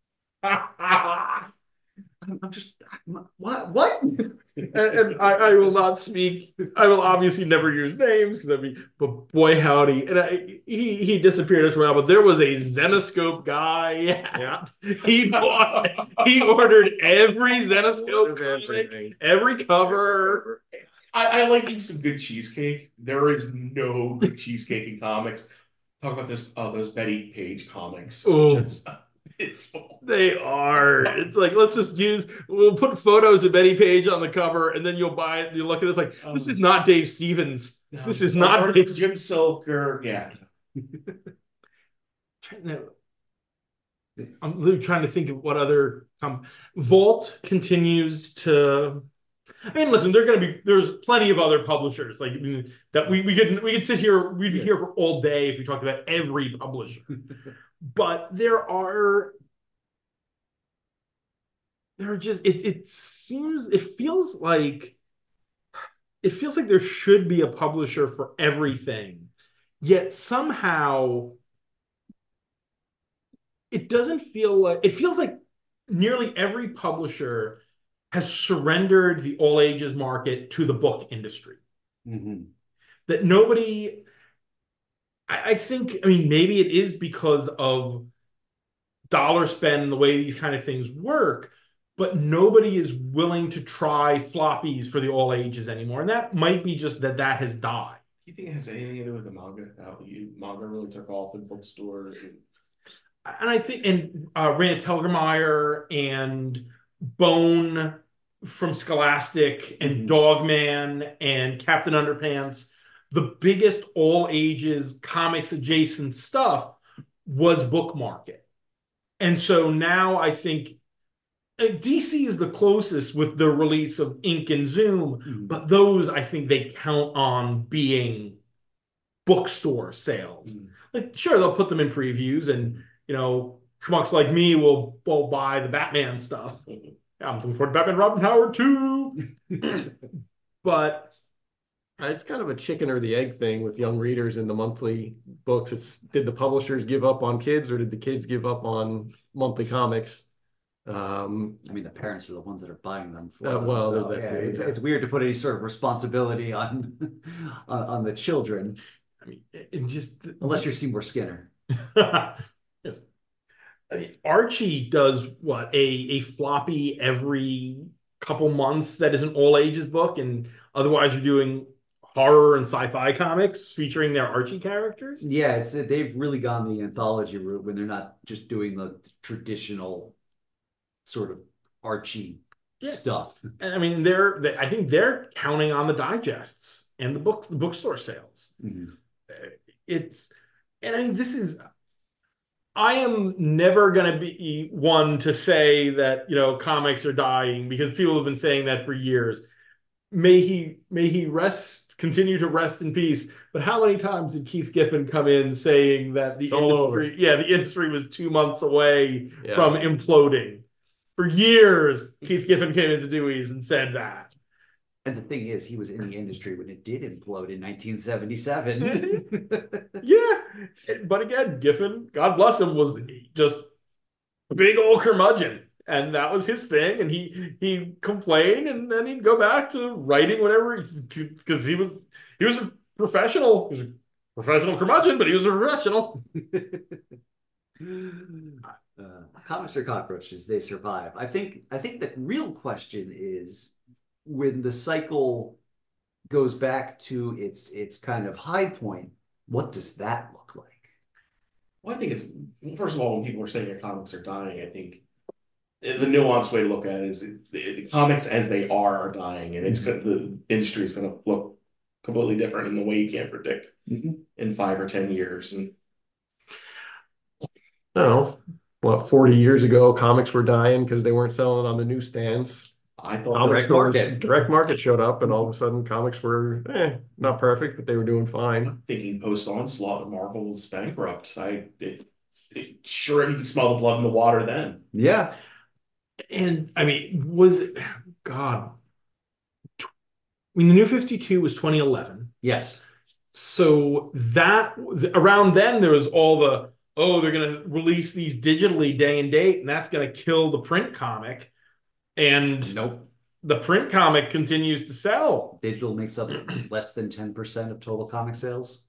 I'm, I'm just what what? and, and I, I will not speak. I will obviously never use names because I mean, but boy howdy, and I, he he disappeared as well. But there was a Zenoscope guy. Yeah. he bought, he ordered every Zenoscope comic, every cover. I, I like eating some good cheesecake. There is no good cheesecake in comics. Talk about those uh, those Betty Page comics. Oh. Just, uh, it's They are. It's like let's just use. We'll put photos of Betty Page on the cover, and then you'll buy it. You look at this like this is not Dave Stevens. This is not or Dave Jim Silk or yeah. Trying to- I'm literally trying to think of what other um, Vault continues to. I mean, listen, there're going to be there's plenty of other publishers like I mean, that we we could we could sit here we'd be here for all day if we talked about every publisher, but there are there are just it it seems it feels like it feels like there should be a publisher for everything, yet somehow it doesn't feel like it feels like nearly every publisher has surrendered the all ages market to the book industry. Mm-hmm. That nobody, I, I think, I mean, maybe it is because of dollar spend and the way these kind of things work, but nobody is willing to try floppies for the all ages anymore. And that might be just that that has died. Do you think it has anything to do with the manga? How you, manga really took off in bookstores? And... And I think, and uh, Raina Telgemeier and Bone from Scholastic and Dogman and Captain Underpants, the biggest all ages comics adjacent stuff was book market. And so now I think D C is the closest with the release of Ink and Zoom, mm-hmm. but those I think they count on being bookstore sales. Mm-hmm. Like, sure, they'll put them in previews, and you know, schmucks like me will, will buy the Batman stuff. Mm-hmm. I'm looking forward to Batman Robin Howard too. But it's kind of a chicken or the egg thing with young readers in the monthly books. It's did the publishers give up on kids, or did the kids give up on monthly comics? Um, I mean, the parents are the ones that are buying them. For uh, them, well, so, that yeah, too, it's, yeah. it's weird to put any sort of responsibility on on, on the children. I mean, it just unless you're Seymour Skinner. Yes. I mean, Archie does what, a a floppy every couple months that is an all ages book, and otherwise you're doing horror and sci-fi comics featuring their Archie characters. Yeah, it's they've really gone the anthology route when they're not just doing the traditional sort of Archie yeah. stuff. And I mean, they're they, I think they're counting on the digests and the book the bookstore sales. Mm-hmm. It's and I mean, this is. I am never going to be one to say that, you know, comics are dying, because people have been saying that for years. May he may he rest, continue to rest in peace. But how many times did Keith Giffen come in saying that the it's industry, yeah, the industry was two months away yeah. from imploding? For years, Keith Giffen came into Dewey's and said that. And the thing is, he was in the industry when it did implode in nineteen seventy-seven. Yeah. But again, Giffen, God bless him, was just a big old curmudgeon. And that was his thing. And he he complained, and then he'd go back to writing whatever, because he was he was a professional. He was a professional curmudgeon, but he was a professional. uh, comics are cockroaches. They survive. I think I think the real question is, when the cycle goes back to its its kind of high point, what does that look like? Well, I think it's, first of all, when people are saying that comics are dying, I think the nuanced way to look at it is the, the comics as they are are dying, and it's mm-hmm. the industry is going to look completely different in the way you can't predict mm-hmm. in five or ten years. And I don't know, what, forty years ago, comics were dying because they weren't selling on the newsstands. I thought direct market. direct market showed up, and all of a sudden comics were eh, not perfect, but they were doing fine. I'm thinking post Onslaught, Marvel was bankrupt. I it, it, sure, you could smell the blood in the water then. Yeah. And I mean, was it, God, I mean, the New fifty-two was twenty eleven. Yes. So that around then there was all the, oh, they're going to release these digitally day and date, and that's going to kill the print comic. And nope, the print comic continues to sell. Digital makes up less than ten percent of total comic sales.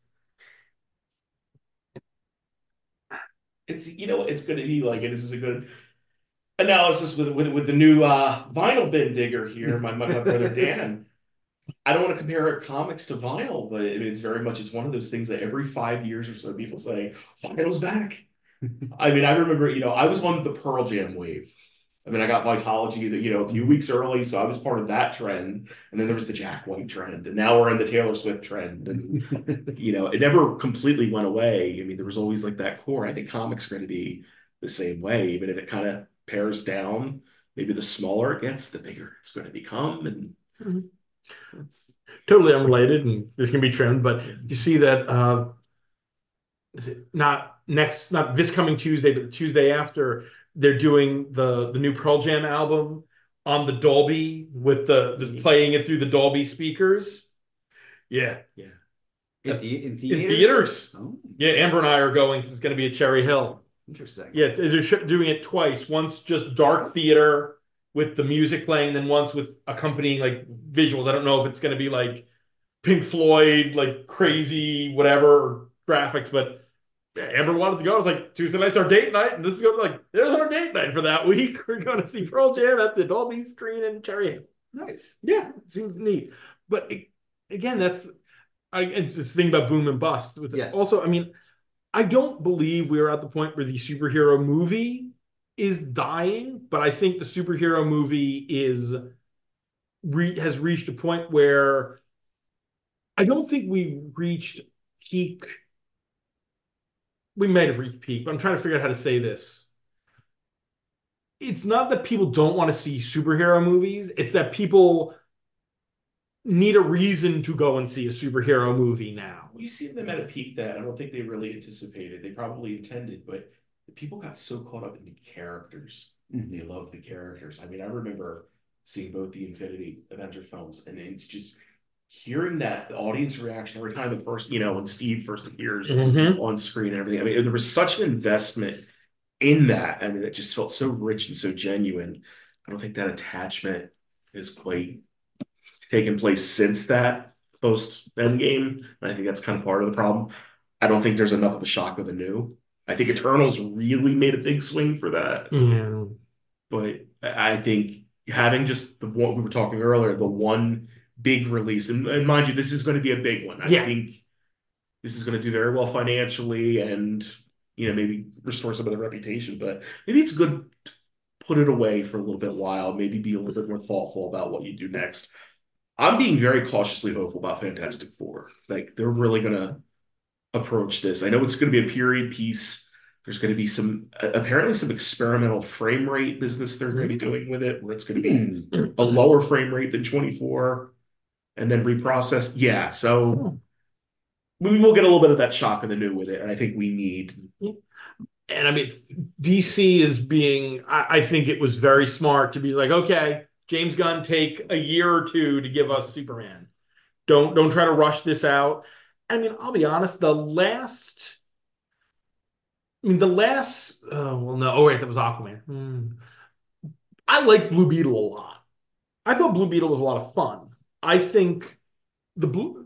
It's, you know, it's going to be like, this is a good analysis with with, with the new uh, vinyl bin digger here, my, my, my brother Dan. I don't want to compare comics to vinyl, but it's very much, it's one of those things that every five years or so people say, vinyl's back. I mean, I remember, you know, I was on the Pearl Jam wave. I mean, I got Vitology, you know, a few weeks early, so I was part of that trend. And then there was the Jack White trend, and now we're in the Taylor Swift trend. And, you know, it never completely went away. I mean, there was always like that core. I think comics are going to be the same way, even if it kind of pares down. Maybe the smaller it gets, the bigger it's going to become. And mm-hmm. it's totally unrelated, and this can be trimmed, but you see that, uh, is it not next, not this coming Tuesday, but the Tuesday after, they're doing the the new Pearl Jam album on the Dolby with the, the playing it through the Dolby speakers. Yeah. Yeah. In, the, in In theaters? theaters. Oh, Yeah, Amber and I are going 'cause it's going to be at Cherry Hill. interesting. Yeah, they're sh- doing it twice. Once just dark theater with the music playing, then once with accompanying like visuals. I don't know if it's going to be like Pink Floyd, like crazy whatever graphics, but yeah, Amber wanted to go. I was like, Tuesday night's our date night, and this is going to like there's our date night for that week. We're going to see Pearl Jam at the Dolby screen in Cherry Hill. Nice. Yeah, it seems neat. But it, again, that's I it's this thing about boom and bust. With Yeah. Also, I mean, I don't believe we are at the point where the superhero movie is dying, but I think the superhero movie is re, has reached a point where I don't think we reached peak. We might have reached peak, but I'm trying to figure out how to say this. It's not that people don't want to see superhero movies, it's that people need a reason to go and see a superhero movie now. You see them at a peak that I don't think they really anticipated. They probably intended, but people got so caught up in the characters. Mhm. They love the characters. I mean, I remember seeing both the Infinity Avenger films, and it's just hearing that the audience reaction every time the first, you know, when Steve first appears Mhm. on screen and everything. I mean, there was such an investment in that. I mean, it just felt so rich and so genuine. I don't think that attachment is quite taken place since that post Endgame. And I think that's kind of part of the problem. I don't think there's enough of a shock of the new. I think Eternals really made a big swing for that. Yeah. But I I think having just the what we were talking earlier, the one big release, and, and mind you, this is going to be a big one. I Yeah. think this is going to do very well financially and, you know, maybe restore some of the reputation, but maybe it's good to put it away for a little bit while, maybe be a little bit more thoughtful about what you do next. I'm being very cautiously hopeful about Fantastic Four. Like, they're really going to approach this. I know it's going to be a period piece. There's going to be some, apparently some experimental frame rate business they're going to be doing with it, where it's going to be a lower frame rate than twenty-four and then reprocessed. Yeah, so maybe we'll get a little bit of that shock of the new with it, and I think we need. And I mean, D C is being, I, I think it was very smart to be like, okay, James Gunn, take a year or two to give us Superman. Don't don't try to rush this out. I mean, I'll be honest, the last, I mean, the last, oh, well, no, oh, wait, that was Aquaman. Hmm. I like Blue Beetle a lot. I thought Blue Beetle was a lot of fun. I think the Blue,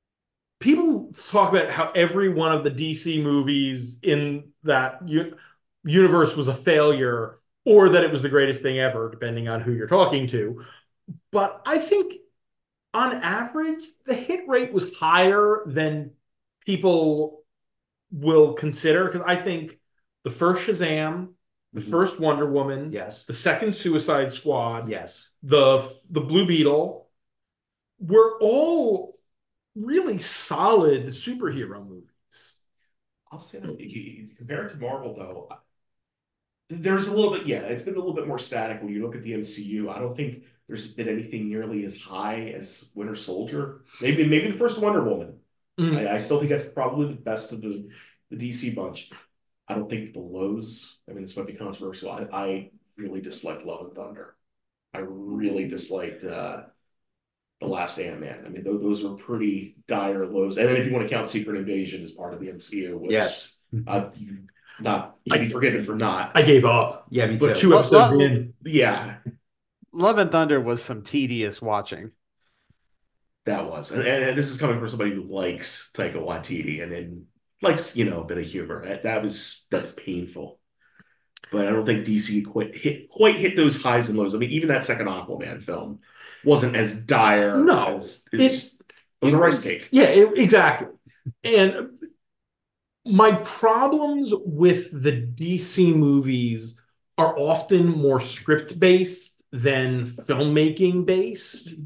people talk about how every one of the D C movies in that u- universe was a failure or that it was the greatest thing ever, depending on who you're talking to. But I think on average, the hit rate was higher than people will consider. Because I think the first Shazam, the Mhm. first Wonder Woman, Yes. the second Suicide Squad, Yes. the the Blue Beetle were all really solid superhero movies. I'll say that you- you- compared to Marvel, though, there's a little bit, yeah, it's been a little bit more static when you look at the M C U. I don't think there's been anything nearly as high as Winter Soldier. Maybe maybe the first Wonder Woman. Mm. I, I still think that's probably the best of the, the D C bunch. I don't think the lows, I mean, this might be controversial. I, I really disliked Love and Thunder. I really disliked uh, The Last Ant-Man. I mean, those, those were pretty dire lows. And then if you want to count Secret Invasion as part of the M C U, which, Yes. uh, not, I'd be forgiven for not. I gave up. Yeah, me too. But two Well, episodes well, in, Yeah, Love and Thunder was some tedious watching. that was. And, and this is coming from somebody who likes Taika Waititi and then likes, you know, a bit of humor. That, that was that was painful. But I don't think D C quite hit quite hit those highs and lows. I mean, even that second Aquaman film wasn't as dire. No, as, it, it's just, it was a rice cake. yeah, it- exactly. And my problems with the D C movies are often more script based than filmmaking based.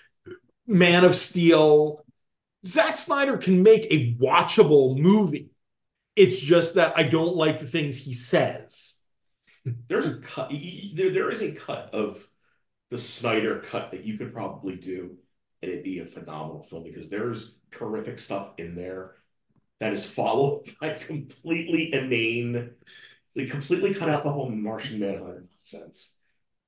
Man of Steel, Zack Snyder can make a watchable movie. It's just that I don't like the things he says. There's a cut. There, there is a cut of the Snyder cut that you could probably do, and it'd be a phenomenal film because there's terrific stuff in there that is followed by completely inane. They completely cut out the whole Martian Manhunter nonsense.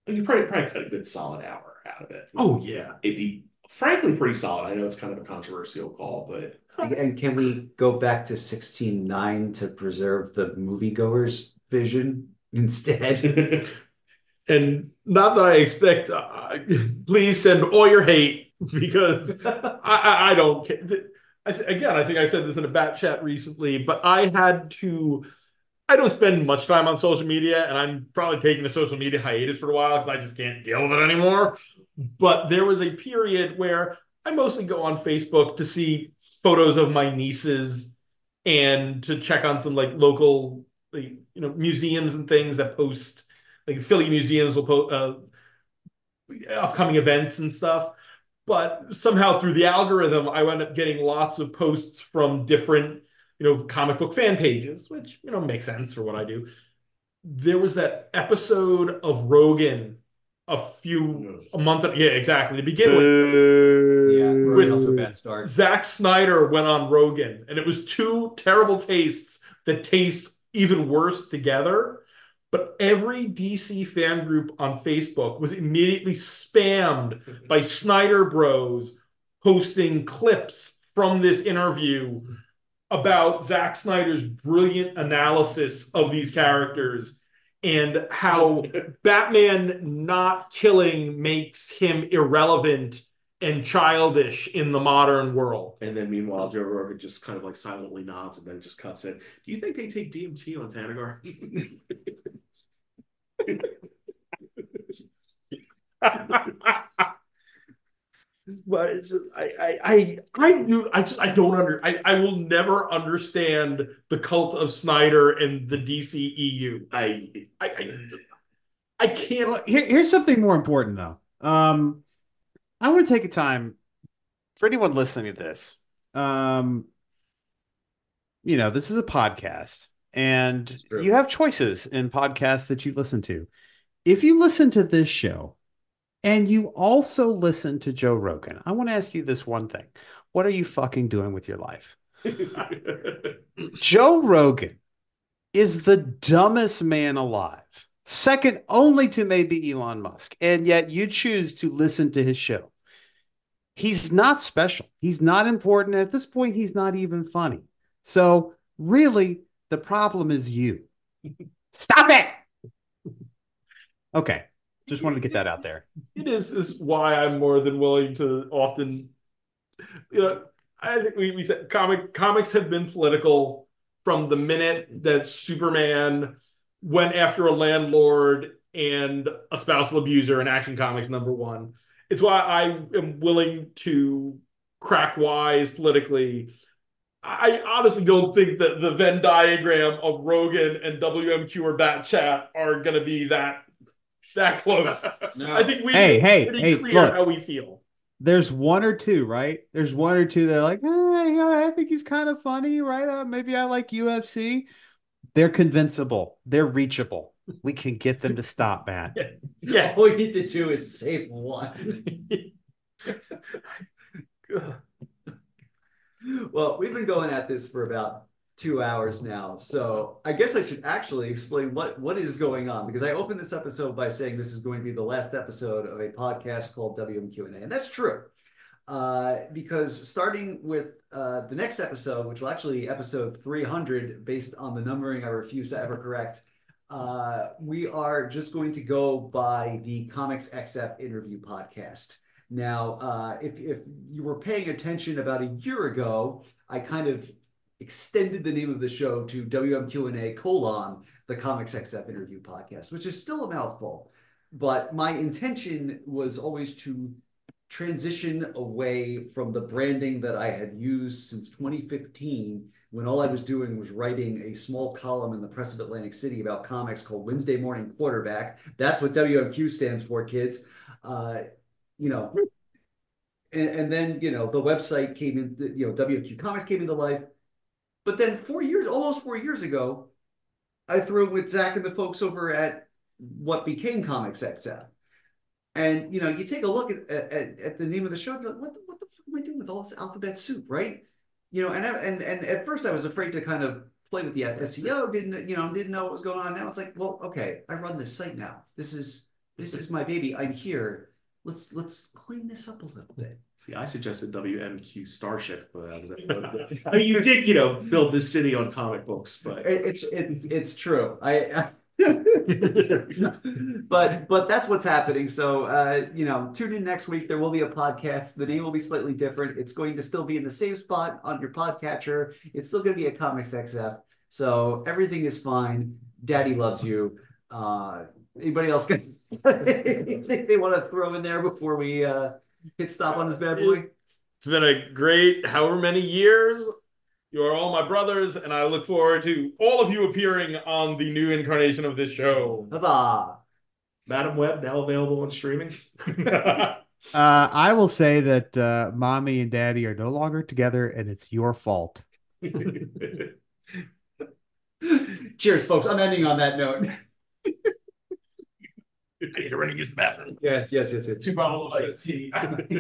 You probably probably cut a good solid hour out of it. Oh yeah. It'd be frankly pretty solid. I know it's kind of a controversial call, but And can we go back to sixteen nine to preserve the moviegoer's vision instead? And not that I expect, uh, please send all your hate because I, I, I don't care. I th- again, I think I said this in a bat chat recently, but I had to, I don't spend much time on social media, and I'm probably taking a social media hiatus for a while because I just can't deal with it anymore. But there was a period where I mostly go on Facebook to see photos of my nieces and to check on some like local, like, you know, museums and things that post. Like Philly museums will post uh, upcoming events and stuff. But somehow through the algorithm, I wound up getting lots of posts from different, you know, comic book fan pages, which, you know, makes sense for what I do. There was that episode of Rogan a few, a month, yeah, exactly, to begin with. Yeah, With- off to a bad start. Zack Snyder went on Rogan, and it was two terrible tastes that taste even worse together. But every D C fan group on Facebook was immediately spammed by Snyder Bros posting clips from this interview about Zack Snyder's brilliant analysis of these characters and how Batman not killing makes him irrelevant and childish in the modern world. and then meanwhile Joe Rogan just kind of like silently nods and then just cuts in. Do you think they take D M T on Thanagar? But it's just, I, I, I, I do, I just, I don't under, I, I will never understand the cult of Snyder and the D C E U. I I, I, I can't. Well, here, here's something more important, though. Um, I want to take a time for anyone listening to this. Um, you know, this is a podcast, and true. you have choices in podcasts that you listen to. If you listen to this show and you also listen to Joe Rogan, I want to ask you this one thing. What are you fucking doing with your life? Joe Rogan is the dumbest man alive, second only to maybe Elon Musk, and yet you choose to listen to his show. He's not special. He's not important. At this point, he's not even funny. So really, the problem is you. Stop it! Okay. Just wanted to get that out there. It is is why I'm more than willing to often, you know, I think we, we said comic comics have been political from the minute that Superman went after a landlord and a spousal abuser in Action Comics number one. It's why I am willing to crack wise politically. I honestly don't think that the Venn diagram of Rogan and W M Q or Bat Chat are going to be that that close. No. I think we Hey, hey, pretty hey, clear look. how we feel. There's one or two, right? There's one or two that are like, hey, yeah, I think he's kind of funny, right? Uh, maybe I like U F C. They're convincible. They're reachable. We can get them to stop, man. Yeah. All we need to do is save one. Well, we've been going at this for about two hours now, so I guess I should actually explain what what is going on, because I opened this episode by saying this is going to be the last episode of a podcast called W M Q and A, and that's true. Uh, because starting with uh, the next episode, which will actually episode three hundred, based on the numbering I refuse to ever correct, uh, we are just going to go by the Comics X F interview podcast. Now, uh, if, if you were paying attention about a year ago, I kind of extended the name of the show to W M Q and A colon, the Comics X F interview podcast, which is still a mouthful. But my intention was always to transition away from the branding that I had used since twenty fifteen, when all I was doing was writing a small column in the Press of Atlantic City about comics called Wednesday Morning Quarterback. That's what W M Q stands for, kids. Uh, you know, and, and then, you know, the website came in, you know, W M Q Comics came into life. But then four years, almost four years ago, I threw with Zach and the folks over at what became Comics X F. And, you know, you take a look at, at, at the name of the show, you're like, what the, what the fuck am I doing with all this alphabet soup, right? You know, and, I, and and at first I was afraid to kind of play with the S E O, didn't, you know, didn't know what was going on. Now it's like, well, okay, I run this site now. This is This is my baby. I'm here. Let's let's clean this up a little bit. See, I suggested W M Q Starship, but I was like, I mean, you did, you know, build this city on comic books, but It, it's it's it's true. I, I but but that's what's happening. So uh, you know, tune in next week. There will be a podcast. The name will be slightly different. It's going to still be in the same spot on your podcatcher. It's still going to be a Comics X F. So everything is fine. Daddy loves you. Uh, anybody else got anything they want to throw in there before we uh, hit stop on this bad boy? It's been a great however many years. You are all my brothers, and I look forward to all of you appearing on the new incarnation of this show. Huzzah! Madam Web now available on streaming. Uh, I will say that uh, mommy and daddy are no longer together, and it's your fault. Cheers, folks. I'm ending on that note. I need to run and use the bathroom. Yes, yes, yes, yes. Two bottles of iced tea.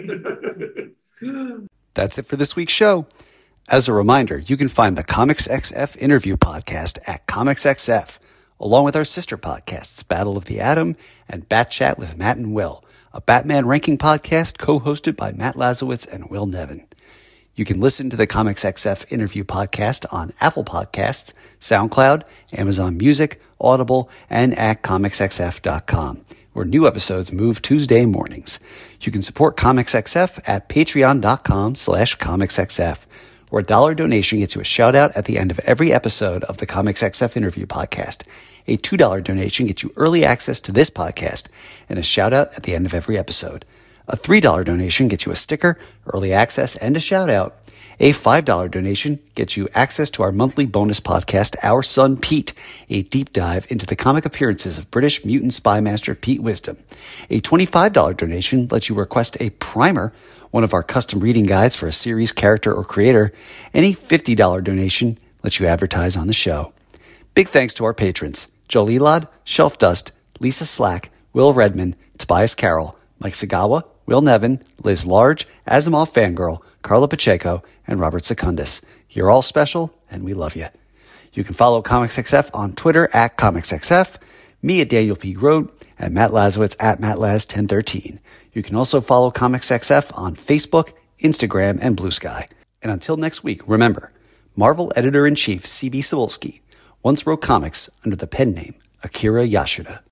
That's it for this week's show. As a reminder, you can find the Comics X F interview podcast at Comics X F, along with our sister podcasts, Battle of the Atom and Bat Chat with Matt and Will, a Batman ranking podcast co-hosted by Matt Lazowitz and Will Nevin. You can listen to the Comics X F interview podcast on Apple Podcasts, SoundCloud, Amazon Music, Audible, and at comics x f dot com, where new episodes move Tuesday mornings. You can support Comics X F at patreon.com slash comicsxf, where a dollar donation gets you a shout out at the end of every episode of the Comics X F interview podcast. A two dollar donation gets you early access to this podcast and a shout out at the end of every episode. A three dollar donation gets you a sticker, early access, and a shout out. A five dollar donation gets you access to our monthly bonus podcast, Our Son Pete, a deep dive into the comic appearances of British mutant spy master Pete Wisdom. A twenty-five dollar donation lets you request a primer, one of our custom reading guides for a series, character, or creator. Any fifty dollar donation lets you advertise on the show. Big thanks to our patrons, Joel Elod, Shelf Dust, Lisa Slack, Will Redman, Tobias Carroll, Mike Sagawa, Will Nevin, Liz Large, Asimov Fangirl, Carla Pacheco, and Robert Secundus. You're all special, and we love you. You can follow Comics X F on Twitter at Comics X F, me at Daniel P. Grote, and Matt Lazowitz at Matt Laz ten thirteen. You can also follow Comics X F on Facebook, Instagram, and Blue Sky. And until next week, remember, Marvel Editor-in-Chief C B. Cebulski once wrote comics under the pen name Akira Yasuda.